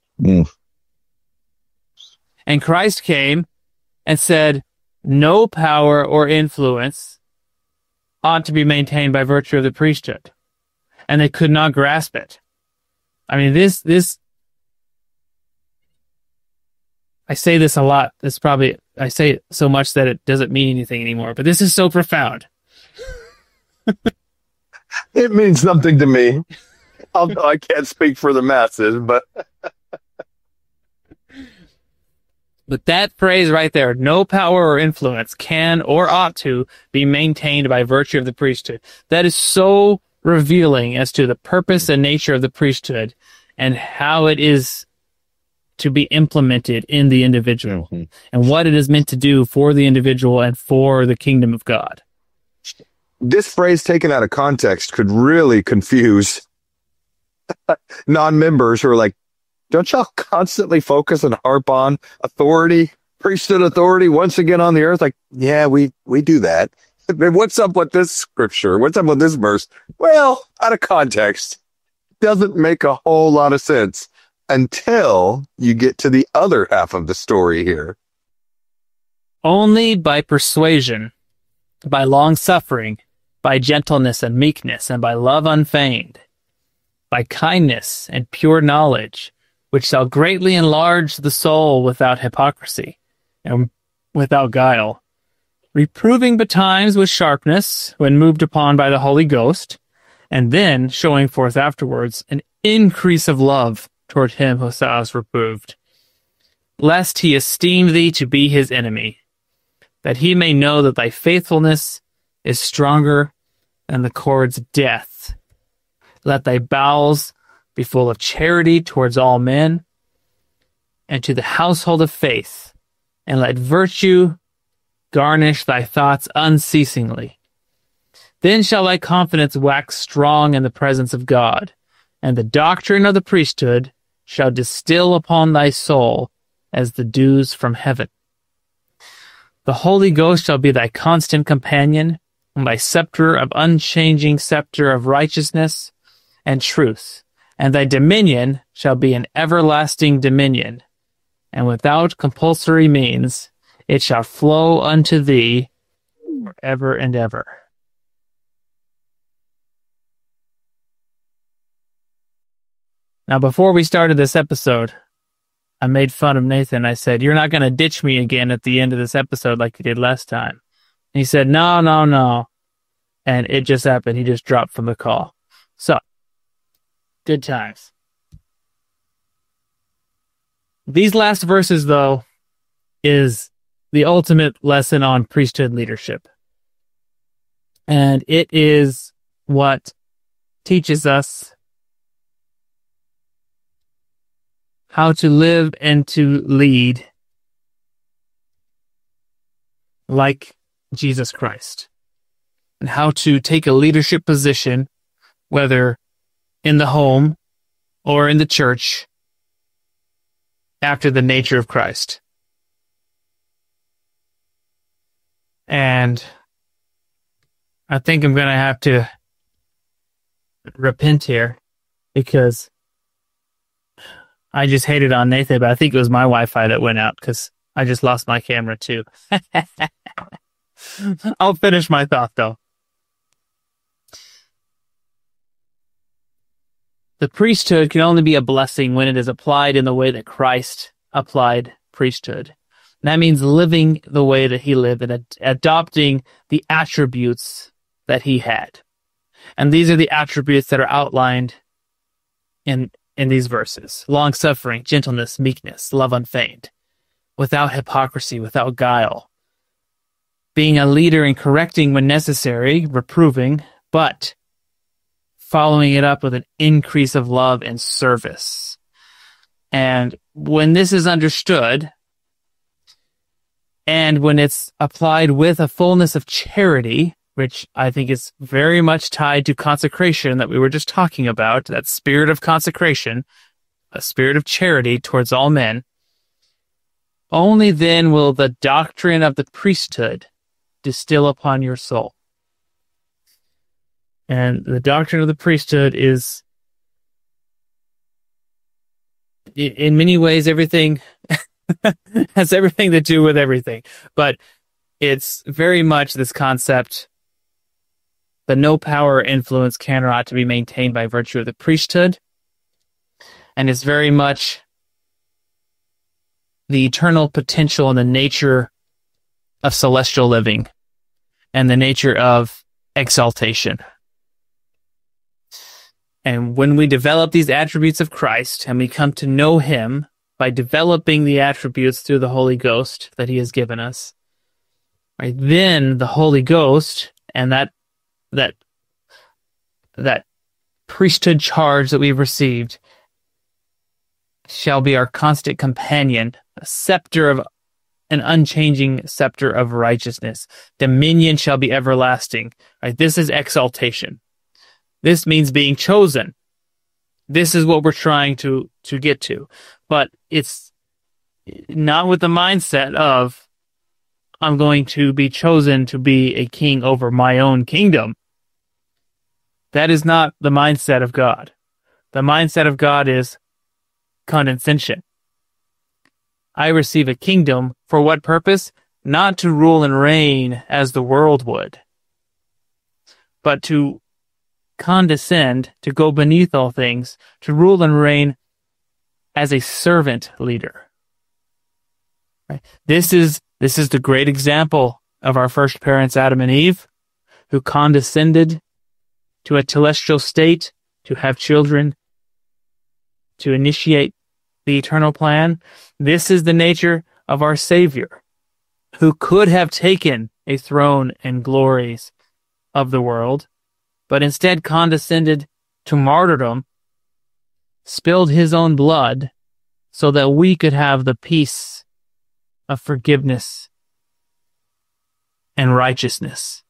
A: And Christ came and said, no power or influence ought to be maintained by virtue of the priesthood. And they could not grasp it. I mean, I say this a lot. I say it so much that it doesn't mean anything anymore, but this is so profound.
B: It means something to me. Although I can't speak for the masses, but
A: that phrase right there, no power or influence can or ought to be maintained by virtue of the priesthood. That is so revealing as to the purpose and nature of the priesthood and how it is to be implemented in the individual and what it is meant to do for the individual and for the kingdom of God.
B: This phrase taken out of context could really confuse non-members who are like, don't y'all constantly focus and harp on authority, priesthood authority once again on the earth? Like, yeah, we do that. What's up with this scripture? What's up with this verse? Well, out of context, doesn't make a whole lot of sense until you get to the other half of the story here.
A: Only by persuasion, by long suffering, by gentleness and meekness, and by love unfeigned, by kindness and pure knowledge, which shall greatly enlarge the soul without hypocrisy and without guile, reproving betimes with sharpness when moved upon by the Holy Ghost, and then showing forth afterwards an increase of love toward him who thou hast reproved, lest he esteem thee to be his enemy, that he may know that thy faithfulness is stronger than the cord's death. Let thy bowels be full of charity towards all men, and to the household of faith, and let virtue garnish thy thoughts unceasingly. Then shall thy confidence wax strong in the presence of God, and the doctrine of the priesthood shall distill upon thy soul as the dews from heaven. The Holy Ghost shall be thy constant companion, and thy scepter of unchanging scepter of righteousness and truth, and thy dominion shall be an everlasting dominion, and without compulsory means it shall flow unto thee forever and ever. Now, before we started this episode, I made fun of Nathan. I said, you're not going to ditch me again at the end of this episode like you did last time. And he said, no. And it just happened. He just dropped from the call. So, good times. These last verses, though, is the ultimate lesson on priesthood leadership. And it is what teaches us how to live and to lead like Jesus Christ, and how to take a leadership position, whether in the home or in the church, after the nature of Christ. And I think I'm going to have to repent here because I just hated on Nathan, but I think it was my Wi-Fi that went out because I just lost my camera too. I'll finish my thought though. The priesthood can only be a blessing when it is applied in the way that Christ applied priesthood. And that means living the way that he lived and adopting the attributes that he had. And these are the attributes that are outlined in these verses: long-suffering, gentleness, meekness, love unfeigned, without hypocrisy, without guile, being a leader in correcting when necessary, reproving, but following it up with an increase of love and service. And when this is understood, and when it's applied with a fullness of charity, which I think is very much tied to consecration that we were just talking about, that spirit of consecration, a spirit of charity towards all men, only then will the doctrine of the priesthood distill upon your soul. And the doctrine of the priesthood is, in many ways, everything has everything to do with everything. But it's very much this concept but no power or influence can or ought to be maintained by virtue of the priesthood. And it's very much the eternal potential and the nature of celestial living and the nature of exaltation. And when we develop these attributes of Christ and we come to know him by developing the attributes through the Holy Ghost that he has given us, right, then the Holy Ghost and that priesthood charge that we've received shall be our constant companion, a scepter of an unchanging scepter of righteousness. Dominion shall be everlasting. Right? This is exaltation. This means being chosen. This is what we're trying to get to. But it's not with the mindset of, I'm going to be chosen to be a king over my own kingdom. That is not the mindset of God. The mindset of God is condescension. I receive a kingdom for what purpose? Not to rule and reign as the world would, but to condescend, to go beneath all things, to rule and reign as a servant leader. Right? This is the great example of our first parents, Adam and Eve, who condescended to a celestial state, to have children, to initiate the eternal plan. This is the nature of our Savior, who could have taken a throne and glories of the world, but instead condescended to martyrdom, spilled his own blood so that we could have the peace of forgiveness and righteousness.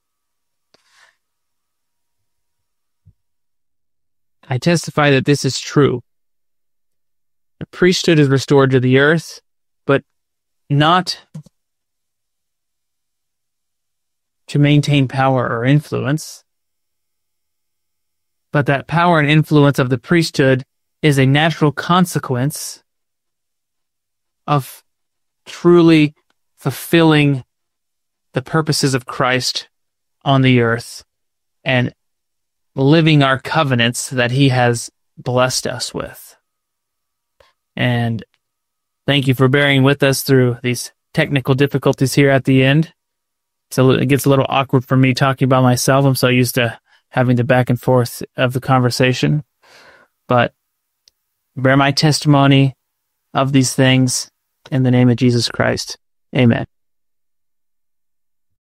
A: I testify that this is true. The priesthood is restored to the earth, but not to maintain power or influence, but that power and influence of the priesthood is a natural consequence of truly fulfilling the purposes of Christ on the earth and living our covenants that he has blessed us with. And thank you for bearing with us through these technical difficulties here at the end. So it gets a little awkward for me talking about myself. I'm so used to having the back and forth of the conversation. But bear my testimony of these things in the name of Jesus Christ. Amen.